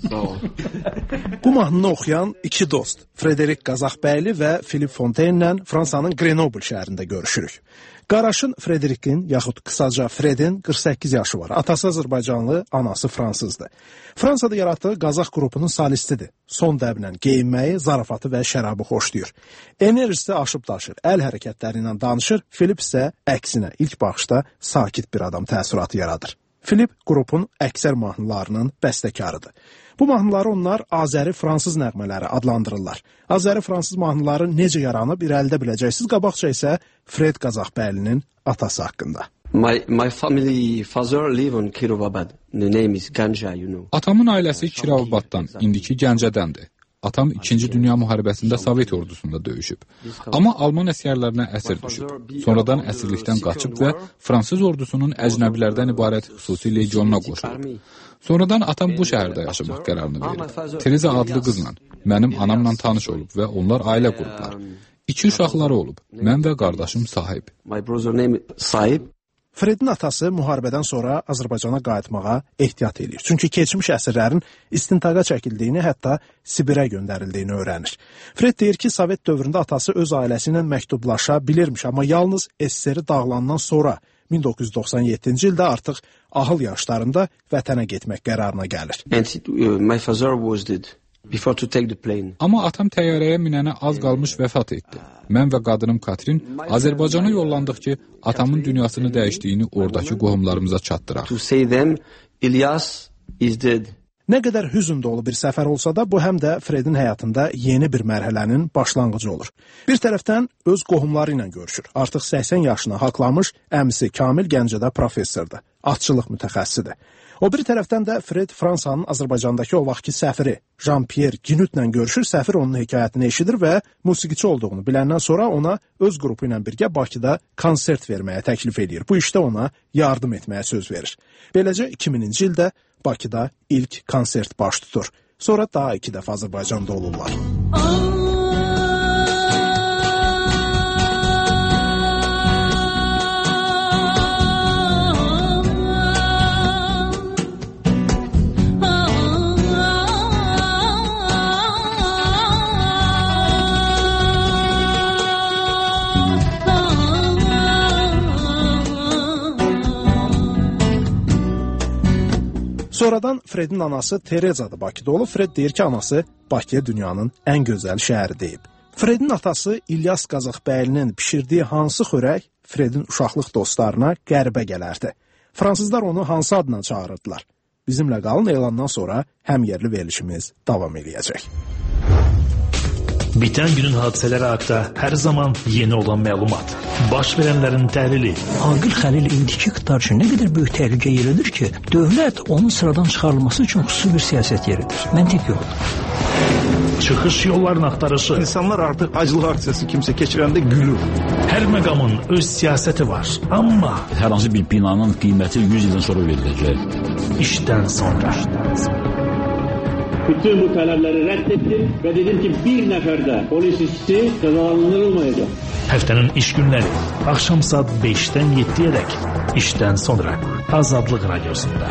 Bu mahnını oxuyan iki dost, Frederic Qazaxbəyli və Philip Fontaine ilə Fransanın Grenoble şəhərində görüşürük. Qaraşın Frederic'in, yaxud qısaca Fredin qırx səkkiz yaşı var. Atası Azərbaycanlı, anası fransızdır. Fransada yaratdığı Qazax qrupunun solistidir. Son dəblə geyinməyi, zarafatı və şərabı xoşlayır. Enerjisi aşıb daşır, əl hərəkətləri ilə danışır. Philip isə əksinə ilk baxışda sakit bir adam təəssüratı yaradır. Philip qrupun əksər mahnılarının bəstəkarıdır. Bu mahnıları onlar Azəri-Fransız nəğmələri adlandırırlar. Azəri-Fransız mahnıları necə yaranıb irəlidə biləcəksiniz. Qabaqca isə Fred Qazaxbəylinin atası haqqında. My, my family father live on Kirovabad. The name is Ganja, you know. Atamın ailəsi Kirovabaddan, indiki Gəncədəndir. Atam ikinci Dünya müharibəsində Sovet ordusunda döyüşüb. Amma Alman əsgərlərinə əsir düşüb. Sonradan əsirlikdən qaçıb və Fransız ordusunun əcnəbilərdən ibarət xüsusi legionuna qoşulub. Sonradan atam bu şəhərdə yaşamaq qərarını verib. Tereza adlı qızla, mənim anamla tanış olub və onlar ailə qurublar. İki uşaqları olub, mən və qardaşım Sahib. My brother name Sahib. Fredin atası müharibədən sonra Azərbaycana qayıtmağa ehtiyat edir. Çünki keçmiş əsirlərin istintaqa çəkildiyini, hətta Sibirə göndərildiyini öyrənir. Fred deyir ki, Sovet dövründə atası öz ailəsi ilə məktublaşa bilirmiş, amma yalnız S S R dağılandan sonra min doqquz yüz doxsan yeddinci ildə artıq ahıl yaşlarında vətənə getmək qərarına gəlir. And uh, my father was dead. Before to take the plane. Amma atam təyyarəyə minənə az qalmış vəfat etdi. Mən və qadınım Katrin Azərbaycana yollandıq ki, atamın dünyasını dəyişdiyini oradakı qohumlarımıza çatdıraq. To say them, İlyas is dead. Nə qədər hüzn dolu bir səfər olsa da, bu həm də Fredin həyatında yeni bir mərhələnin başlanğıcı olur. Bir tərəfdən öz qohumları ilə görüşür. Artıq səksən yaşına haqlamış əmisi Kamil Gəncədə professordur. Atçılıq mütəxəssisidir. O bir tərəfdən də Fred Fransanın Azərbaycandakı o vaxtki səfiri Jean-Pierre Ginut'la görüşür, səfir onun hekayətini eşidir və musiqiçi olduğunu biləndən sonra ona öz qrupu ilə birgə Bakıda konsert verməyə təklif edir. Bu işdə ona yardım etməyə söz verir. Beləcə iki mininci ildə Bakıda ilk konsert baş tutur. Sonra daha iki dəfə Azərbaycanda olurlar. Sonradan Fredin anası Tereza da Bakıda olub. Fred deyir ki, anası Bakıya dünyanın ən gözəl şəhəri deyib. Fredin atası İlyas Qazaxbəylinin bişirdiyi hansı xörək Fredin uşaqlıq dostlarına qəribə gələrdi. Fransızlar onu hansı adla çağırırdılar? Bizimlə qalın, elandan sonra həm yerli verilişimiz davam eləyəcək. Bitən günün hadisələri haqqında hər zaman yeni olan məlumat. Baş verənlərin təhlili. Aqil Xəlil indiki iqtidar üçün nə qədər böyük təhlükə yeridir ki, dövlət onun sıradan çıxarılması üçün xüsusi bir siyasət yeridir. Məntiq yoxdur. Çıxış yollarını axtarışı. İnsanlar artıq aclıq aksiyası kimsə keçirəndə gülür. Hər məqamın öz siyasəti var. Amma hər hansı bir binanın qiyməti yüz ildən sonra veriləcək. İşdən sonra. Bütün bu tələbləri rədd etdim və dedim ki, bir nəfər də polis işçisi cəzalandırılmayacaq. Həftənin iş günləri axşam saat beşdən yeddiyədək işdən sonra Azadlıq Radiosunda.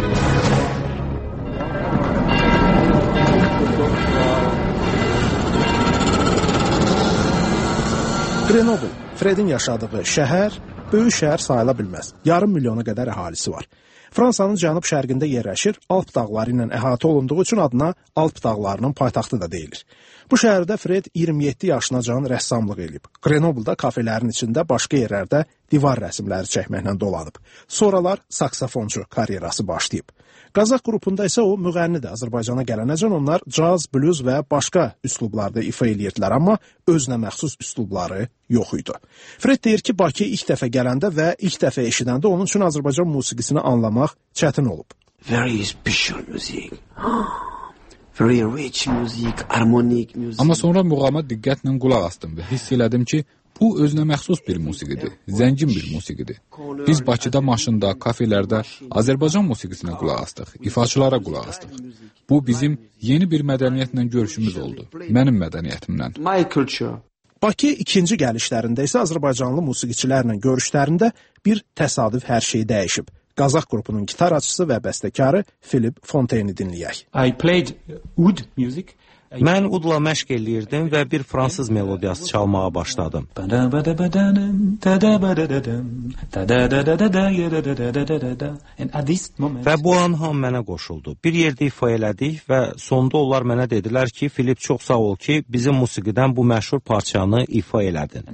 Grenoble, Fredin yaşadığı şəhər, böyük şəhər sayıla bilməz. Yarım milyona qədər əhalisi var. Fransanın cənub-şərqində yerləşir, Alp dağları ilə əhatə olunduğu üçün adına Alp dağlarının paytaxtı da deyilir. Bu şəhərdə Fred iyirmi yeddi yaşınacan rəssamlıq edib. Grenoble'da kafelerin içində başqa yerlərdə divar rəsmləri çəkməklə dolanıb. Sonralar saksafonçu karyerası başlayıb. Qazax qrupunda isə o müğənnidir. Azərbaycana gələnəcən onlar caz, blues və başqa üslublarda ifa edirdilər, amma özünə məxsus üslubları yox idi. Fred deyir ki, Bakıya ilk dəfə gələndə və ilk dəfə eşidəndə onun üçün Azərbaycan musiqisini anlamaq çətin olub. Very special music. Very rich music, harmonic music. Amma sonra muğama diqqətlə qulaq asdım və hiss elədim ki, bu özünə məxsus bir musiqidir, zəngin bir musiqidir. Biz Bakıda, maşında, kafelərdə Azərbaycan musiqisinə qulaq astıq, ifaçılara qulaq astıq. Bu bizim yeni bir mədəniyyətlə görüşümüz oldu, mənim mədəniyyətimlə. My culture. Bakı ikinci gəlişlərində isə Azərbaycanlı musiqiçilərlə görüşlərində bir təsadüf hər şey dəyişib. Qazax qrupunun gitar açısı və bəstəkarı Philip Fontaine'i dinləyək. I played oud music. Mən udla məşq eləyirdim və bir fransız melodiyası çalmağa başladım. Və bu an ham mənə qoşuldu. Bir yerdə ifa elədik və sonda onlar mənə dedilər ki, Filip, çox sağ ol ki, bizim musiqidən bu məşhur parçanı ifa elədin.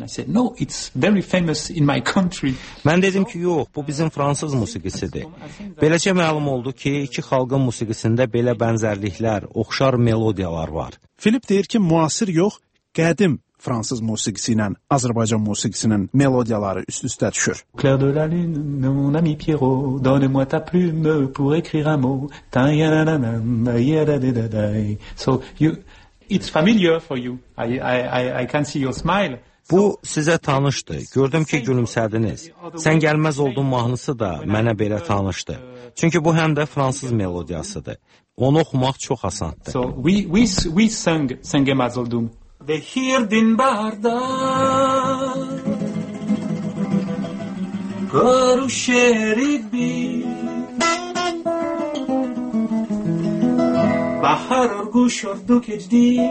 Mən dedim ki, yox, bu bizim fransız musiqisidir. Beləcə məlum oldu ki, iki xalqın musiqisində belə bənzərliklər, oxşar melodiyalar var. Filip deyir ki, müasir yox, qədim fransız musiqisi ilə Azərbaycan musiqisinin melodiyaları üst-üstə düşür. Clair de la lune, mon ami Pierrot, donne-moi ta plume pour écrire un mot. So you, it's familiar for you. I, I, I can see your smile. Bu sizə tanışdır. Gördüm ki, gülümsədiniz. Sən gəlməz oldun mahnısı da mənə belə tanışdı. Çünki bu həm də fransız melodiyasıdır. Onu oxumaq çox asandır. So we we we sang Sengemaz oldum. De hirdin barda Karuşerik bir Bahar guşordu kecdi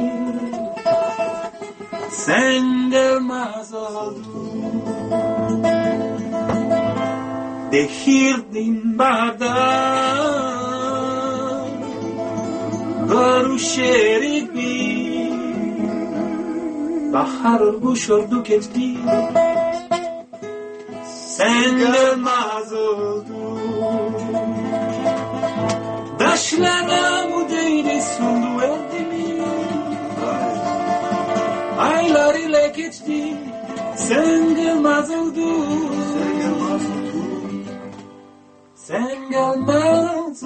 Sengemaz oldum. De hirdin barda Karuşerik bir Bahar guşordu kecdi Sengemaz oldum. Daşlara bu değdi sundu erdimi Aylar ile geçti Sengemaz oldum. Sen gelmez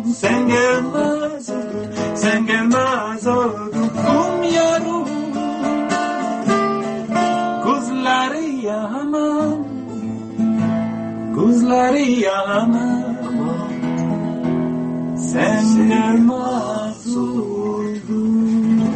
Sen gelmez oldun, sen gelmez oldun kum yarım. Kuzları yaman, kuzları yaman. Sen gelmez oldun.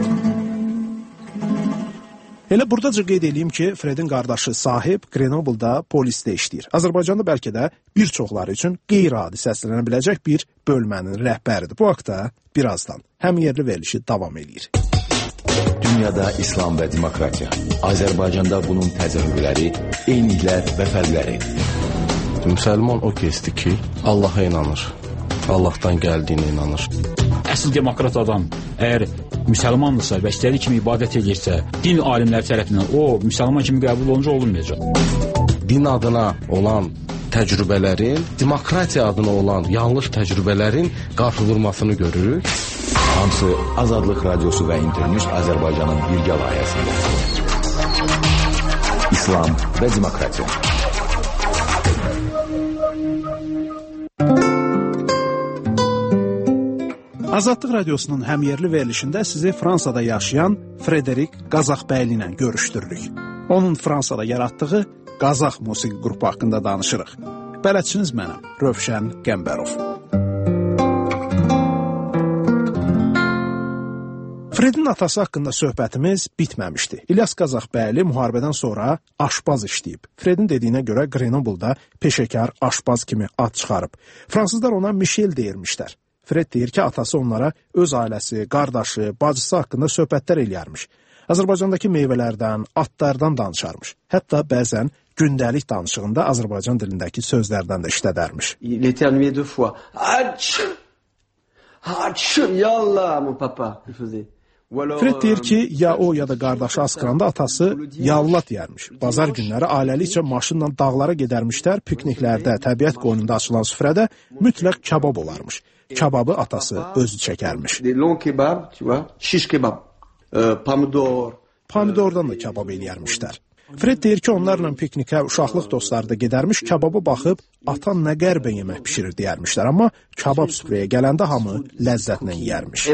Elə buradaca qeyd edeyim ki, Fredin qardaşı Sahib Grenoble'da polisdə işləyir. Azərbaycanda bəlkə də bir çoxları üçün qeyri-adi səslənə biləcək bir bölmənin rəhbəridir. Bu haqda birazdan həm yerli verilişi davam edir. Dünyada İslam və demokratiya. Azərbaycanda bunun təzahürləri, eyniliklər və fərqləri. Müsəlman o kəsdir ki, Allaha inanır. Allahdan gəldiyinə inanır. Əsl demokrat adam əgər müsəlmandırsa və istədiyi kimi ibadət edirsə, din alimləri tərəfindən o müsəlman kimi qəbul olunca olunmayacaq. Din adına olan təcrübələrin, demokratiya adına olan yanlış təcrübələrin qarşı vurmasını görürük. Hamısı Azadlıq Radiosu və İnternews Azərbaycanın birgə layihəsində. İslam və demokratiya. Azadlıq Radiosunun həmyerli verilişində sizi Fransada yaşayan Frederic Qazaxbəyli ilə görüşdürürük. Onun Fransada yaratdığı Qazax musiqi qrupu haqqında danışırıq. Bələdçiniz mənəm, Rövşən Qəmbərov. Fredin atası haqqında söhbətimiz bitməmişdi. İlyas Qazaxbəyli müharibədən sonra aşpaz işləyib. Fredin dediyinə görə Grenoble'da peşəkar aşpaz kimi ad çıxarıb. Fransızlar ona Michel deyirmişlər. Fred deyir ki, atası onlara öz ailəsi, qardaşı, bacısı haqqında söhbətlər eləyərmiş. Azərbaycandakı meyvələrdən, atlardan danışarmış. Hətta bəzən gündəlik danışığında Azərbaycan dilindəki sözlərdən də işlədərmiş. Il éternuait deux fois. Haç! Haç! Yallah, mon papa, il faisait. Fred deyir ki, ya o ya da qardaşı asqıranda atası yallah deyərmiş. Bazar günləri ailəlikcə maşınla dağlara gedərmişlər, pikniklərdə, təbiət qoynunda açılan süfrədə mütləq kabab olarmış. Kababı atası özü çəkərmiş. Pomidordan da kabab eləyərmişlər. Fred deyir ki, onlarla piknikə uşaqlıq dostları da gedərmiş, kababı baxıb, atan nə qəribə yemək pişirir deyərmişlər, amma kabab süfrəyə gələndə hamı ləzzətlə yeyərmiş.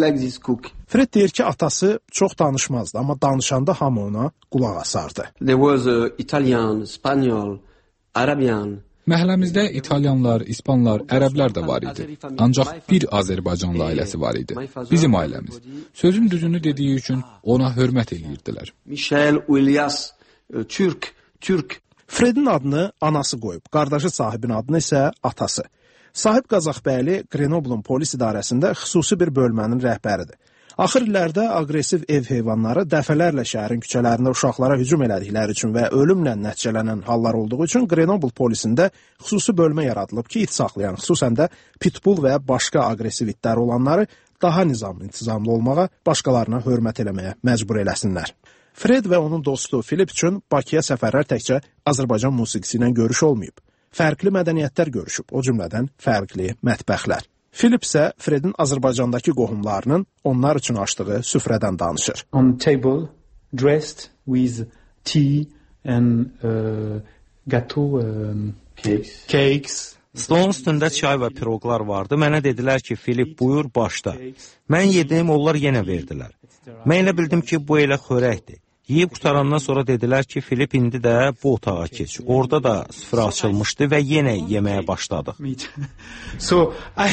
Fred deyir ki, atası çox danışmazdı, amma danışanda hamı ona qulaq asardı. There was uh, Italian, Spanyol, Arabian. Məhəlləmizdə İtalyanlar, İspanlar, Ərəblər də var idi. Ancaq bir Azərbaycanlı ailəsi var idi. Bizim ailəmiz. Sözün düzünü dediyi üçün ona hörmət edirdilər. Michel, İlyas, Türk, Türk. Fredin adını anası qoyub, qardaşı Sahibin adını isə atası. Sahib Qazaxbəyli Grenoble'un polis idarəsində xüsusi bir bölmənin rəhbəridir. Axır illərdə aqressiv ev heyvanları dəfələrlə şəhərin küçələrində uşaqlara hücum elədikləri üçün və ölümlə nəticələnən hallar olduğu üçün Grenoble polisində xüsusi bölmə yaradılıb ki, it saxlayan, xüsusən də pitbull və başqa aqressiv itlər olanları daha nizamlı, intizamlı olmağa, başqalarına hörmət eləməyə məcbur eləsinlər. Fred və onun dostu Filip üçün Bakıya səfərlər təkcə Azərbaycan musiqisi ilə görüş olmayıb. Fərqli mədəniyyətlər görüşüb, o cümlədən fərqli mətbəxlər. Filip isə Fredin Azərbaycandakı qohumlarının onlar üçün açdığı süfrədən danışır. On table, dressed with tea and uh, gâteau, um, cakes. cakes. Stolun üstündə çay və piroqlar vardı. Mənə dedilər ki, Filip, buyur başda. Mən yedim, onlar yenə verdilər. Mən elə bildim ki, bu elə xörəkdir. Yeyib qutarandan sonra dedilər ki, Filip, indi də bu otağa keç. Orada da süfrə açılmışdı və yenə yeməyə başladıq. So, I,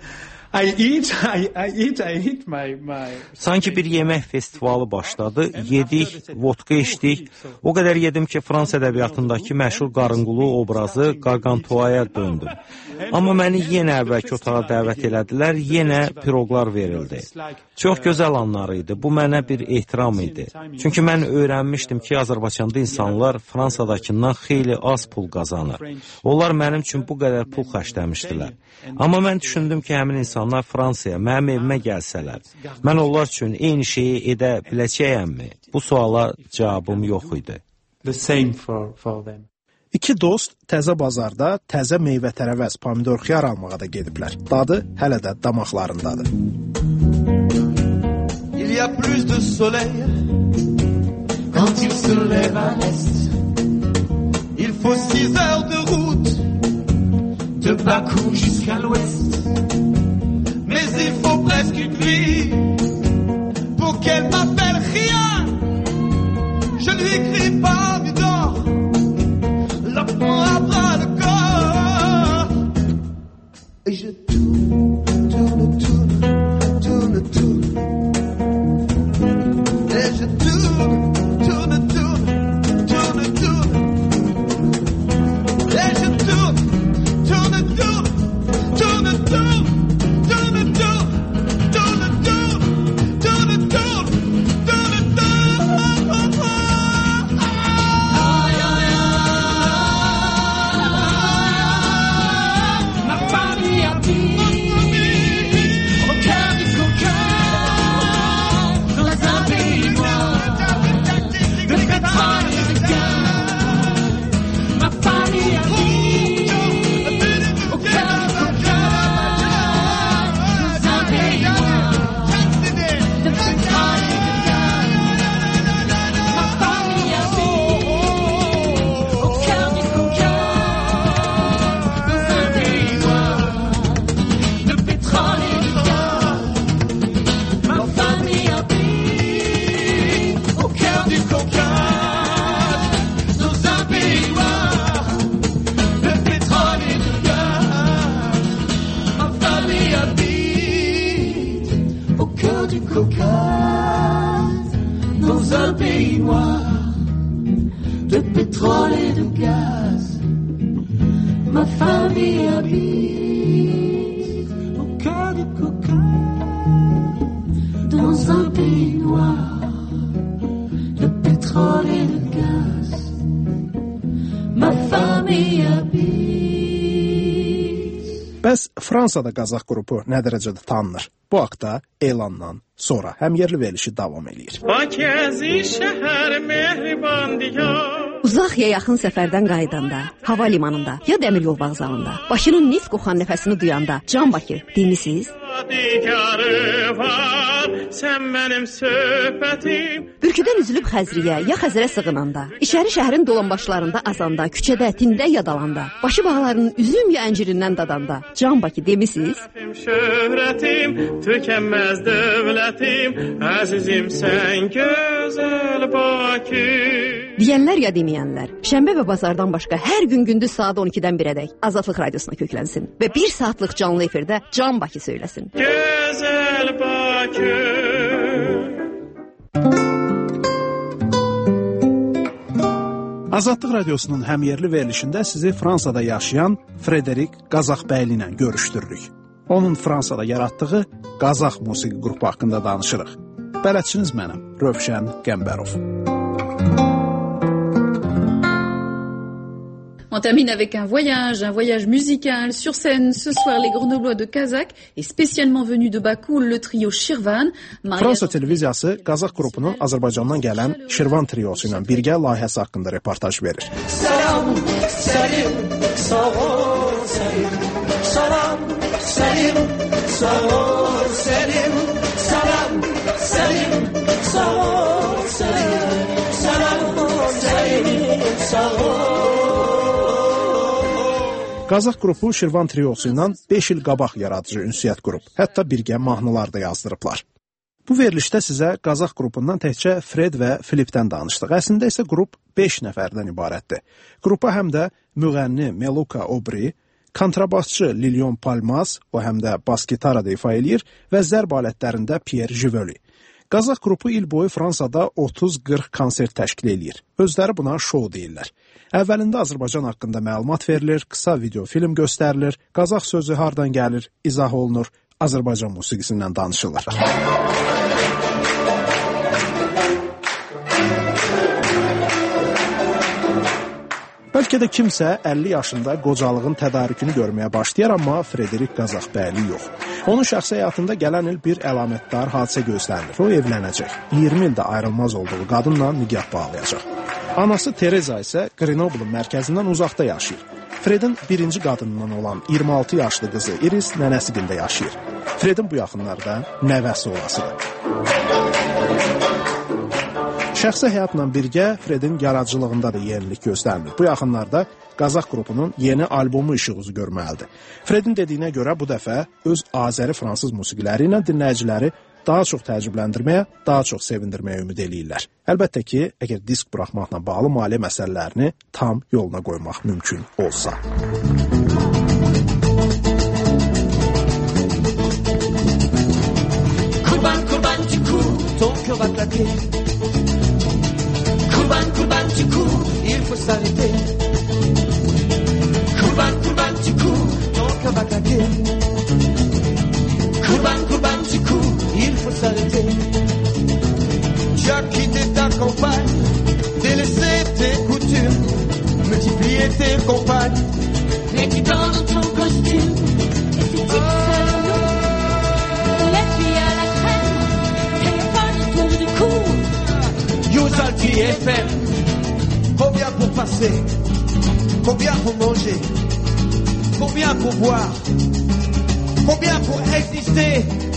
I eat, I, I eat, I eat my, my... Sanki bir yemək festivalı başladı. Yedik, vodka içdik. O qədər yedim ki, Frans ədəbiyyatındakı məşhur qarınqulu obrazı Qarqantuaya döndüm. Amma məni yenə əvvəlki otağa dəvət elədilər, yenə piroqlar verildi. Çox gözəl anlar idi. Bu mənə bir ehtiram idi. Çünki mən öyrənmişdim ki, Azərbaycanda insanlar Fransadakından xeyli az pul qazanır. Onlar mənim üçün bu qədər pul xərcləmişdilər. Amma mən düşündüm ki, həmin insanlar Fransaya, mənim evimə gəlsələr, mən onlar üçün eyni şeyi edə biləcəyəmmi? Bu suala cavabım yox idi. The same for, for them. İki dost təzə bazarda təzə meyvə tərəvəz, pomidor, xiyar almağa da gediblər. Dadı hələ də damaqlarındadır. Il y a plus de soleil quand il se lève à l'est. Il faut six heures de route de Bakou jusqu'à l'ouest. il faut presque une vie pour qu'elle m'appelle rien. Je lui écris par du d'or, la prends à bras le corps. Et je tourne, tourne, tourne, tourne, tourne. Et je tourne, tourne, tourne, tourne, tourne. Et je tourne, tourne, tourne, tourne, tourne. Bəs Fransada Qazax qrupu nə dərəcədə tanınır? Bu haqda elandan sonra həmyerli verilişi davam eləyir. Uzaq ya yaxın səfərdən qayıdanda, hava limanında ya dəmir yol vağzalında, başının neft qoxan nəfəsini duyanda, Can Bakı demisiniz? Sən mənim söhbətim. Bürküdən üzülüb Xəzriyə ya Xəzərə sığınanda, içəri şəhərin dolanbaşlarında azanda, küçədə, tində yadalanda, başı bağlarının üzüm ya əncirindən dadanda, Can Bakı demisiniz? Şöhrətim, tükənməz dövlətim, əzizim sən gözəl Bakı. Deyənlər ya deməyənlər, şənbə və bazardan başqa hər gün gündüz saat on ikidən birədək Azadlıq Radiosuna köklənsin və bir saatlıq canlı efirdə Can Bakı söyləsin. Gözəl Bakı. Azadlıq Radiosunun həmyerli verilişində sizi Fransada yaşayan Frederik Qazaxbəyli ilə görüşdürürük. Onun Fransada yaratdığı Qazax musiqi qrupu haqqında danışırıq. Bələdçiniz mənəm, Rövşən Qəmbərov. On termine avec un voyage, un voyage musical. Sur scène, ce soir, les Grenoblois de Kazakh et spécialement venus de Bakou, le trio Şirvan. Fransa televiziyası Qazax qrupunun Azərbaycandan gələn Şirvan triosu ilə birgə layihəsi haqqında reportaj verir. Salam, salim, sağ ol, salim. Salam, salim, sağ ol, salim. Salam, salim, sağ ol, salim. Salam, salim, sağ ol. Qazax qrupu Şirvan triosu ilə beş il qabaq yaradıcı ünsiyyət qrup, hətta birgə mahnılar da yazdırıblar. Bu verilişdə sizə Qazax qrupundan təkcə Fred və Filipdən danışdıq. Əslində isə qrup beş nəfərdən ibarətdir. Qrupa həm də müğənni Meluka Obri, kontrabasçı Lilion Palmas, o həm də bas gitarada ifa eləyir və zərb alətlərində Pierre Juveli. Qazax qrupu il boyu Fransada otuz qırx konsert təşkil eləyir. Özləri buna şou deyirlər. Əvvəlində Azərbaycan haqqında məlumat verilir, qısa video film göstərilir, Qazax sözü hardan gəlir, izah olunur, Azərbaycan musiqisindən danışılır. Bəlkə də kimsə əlli yaşında qocalığın tədarükünü görməyə başlayar, amma Frederik Qazaxbəyli yox. Onun şəxsi həyatında gələn il bir əlamətdar hadisə gözlənilir. O evlənəcək. iyirmi ildə ayrılmaz olduğu qadınla nikah bağlayacaq. Anası Tereza isə Grenoblun mərkəzindən uzaqda yaşayır. Fredin birinci qadından olan iyirmi altı yaşlı qızı Iris nənəsində yaşayır. Fredin bu yaxınlarda nəvəsi olasıdır. Şəxsi həyatla birgə Fredin yaradıcılığında da yenilik gözlənilir. Bu yaxınlarda Qazax qrupunun yeni albomu işıq üzü görməlidir. Fredin dediyinə görə bu dəfə öz azəri-fransız musiqiləri ilə dinləyiciləri daha çox təəccübləndirməyə, daha çox sevindirməyə ümid eləyirlər. Əlbəttə ki, əgər disk buraxmaqla bağlı maliyyə məsələlərini tam yoluna qoymaq mümkün olsa. Kurban kurban ciku, ton cœur va claquer. Kurban kurban ciku, il faut s'arrêter. Kurban kurban ciku, ton cœur va claquer. Kurban kurban ciku, il faut s'arrêter. Tu as quitté ta campagne, délaissé tes coutumes, multiplié tes compagnes, mais tu dans ton costume, et c'est tout seul nous. Les filles à la crème, téléphone autour du cou. Yousalti F M, combien pour passer, combien pour manger, combien pour boire, combien pour exister.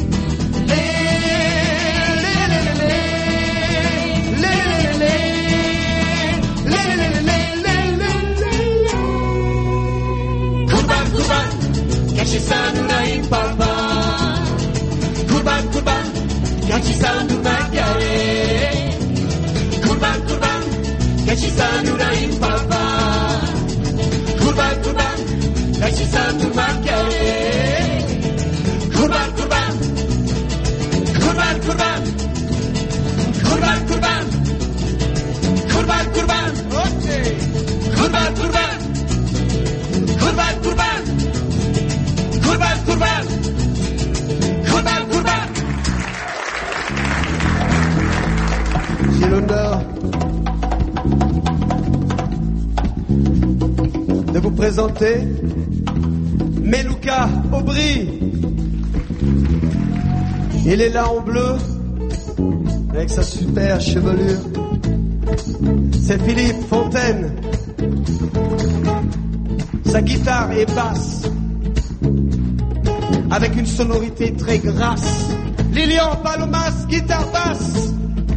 Kurban kurban, yaşasan urayım baba. Kurban kurban, yaşasan durmak gerek. Kurban kurban, yaşasan urayım baba. Kurban kurban, yaşasan durmak gerek. Kurban kurban, kurban kurban, kurban kurban, kurban kurban, okay. Kurban kurban, kurban kurban, kurban kurban, kurban kurban. J'ai l'honneur de vous présenter Melouka Aubry. Il est là en bleu, avec sa super chevelure. C'est Philippe Fontaine. Sa guitare est basse, avec une sonorité très grasse. Lilian Palomas, guitare basse.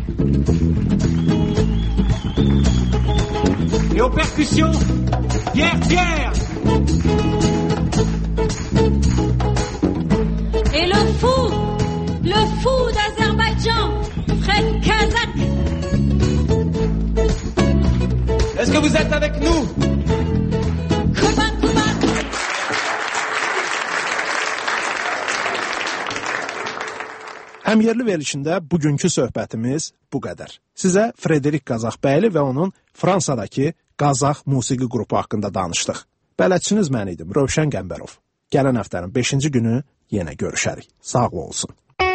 Et aux percussions, Pierre Pierre. Et le fou, le fou d'Azerbaïdjan, Fred Kazak. Est-ce que vous êtes avec nous? Kurban kurban. Həmyerli verilişində bugünkü söhbətimiz bu qədər. Sizə Frederik Qazaxbəyli və onun Fransadakı Qazax musiqi qrupu haqqında danışdıq. Bələdçiniz mən idim, Rövşən Qəmbərov. Gələn həftənin beşinci günü yenə görüşərik. Sağ olsun.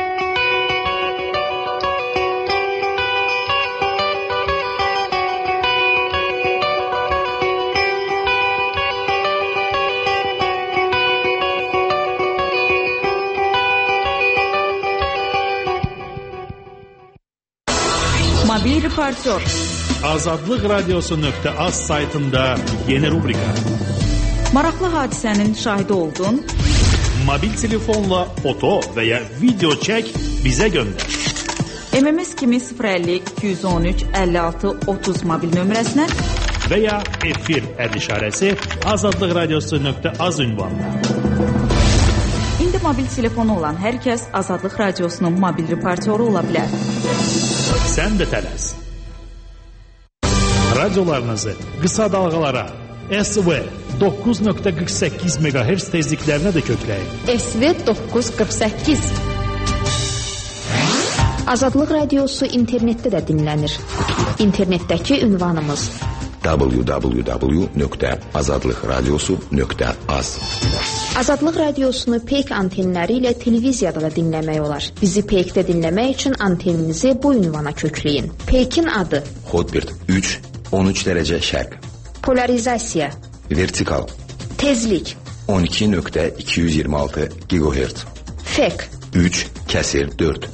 Mobil reportör. Azadlıq radiosu nöqtə az saytında yeni rubrika. Maraqlı hadisənin şahidi oldun. Mobil telefonla foto və ya video çək, bizə göndər. M M S kimi sıfır əlli iki yüz on üç əlli altı otuz mobil nömrəsinə və ya efir əd işarəsi azadlıq radiosu nöqtə az ünvanına. İndi mobil telefonu olan hər kəs Azadlıq radiosunun mobil reportyoru ola bilər. Sən də tələs. Radiolarınızı qısa dalğalara S V doqquz nöqtə qırx səkkiz meqahertz tezliklərinə də kökləyin. S V doqquz qırx səkkiz. Azadlıq radiosu internetdə də dinlənir. İnternetdəki ünvanımız w w w nöqtə azadlıq radiosu nöqtə az. Azadlıq radiosunu peyk antenləri ilə televiziyada da dinləmək olar. Bizi peykdə dinləmək üçün anteninizi bu ünvana kökləyin. Peykin adı Hotbird üç on üç dərəcə şərq. Polarizasiya Vertikal Tezlik on iki nöqtə iki yüz iyirmi altı gigahertz. Fek üç kəsir dörd.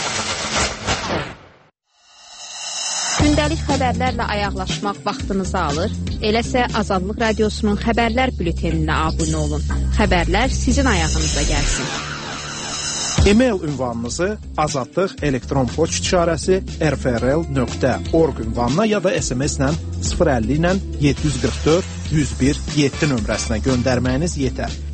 Gündəlik xəbərlərlə ayaqlaşmaq vaxtınızı alır. Eləsə Azadlıq radiosunun xəbərlər bülteninə abunə olun. Xəbərlər sizin ayağınıza gəlsin. E-mail ünvanınızı azadlıq elektron poçt işarəsi r f r l nöqtə org ünvanına ya da S M S-lə sıfır əlli ilə yeddi yüz qırx dörd yüz bir yeddi nömrəsinə göndərməyiniz yetər.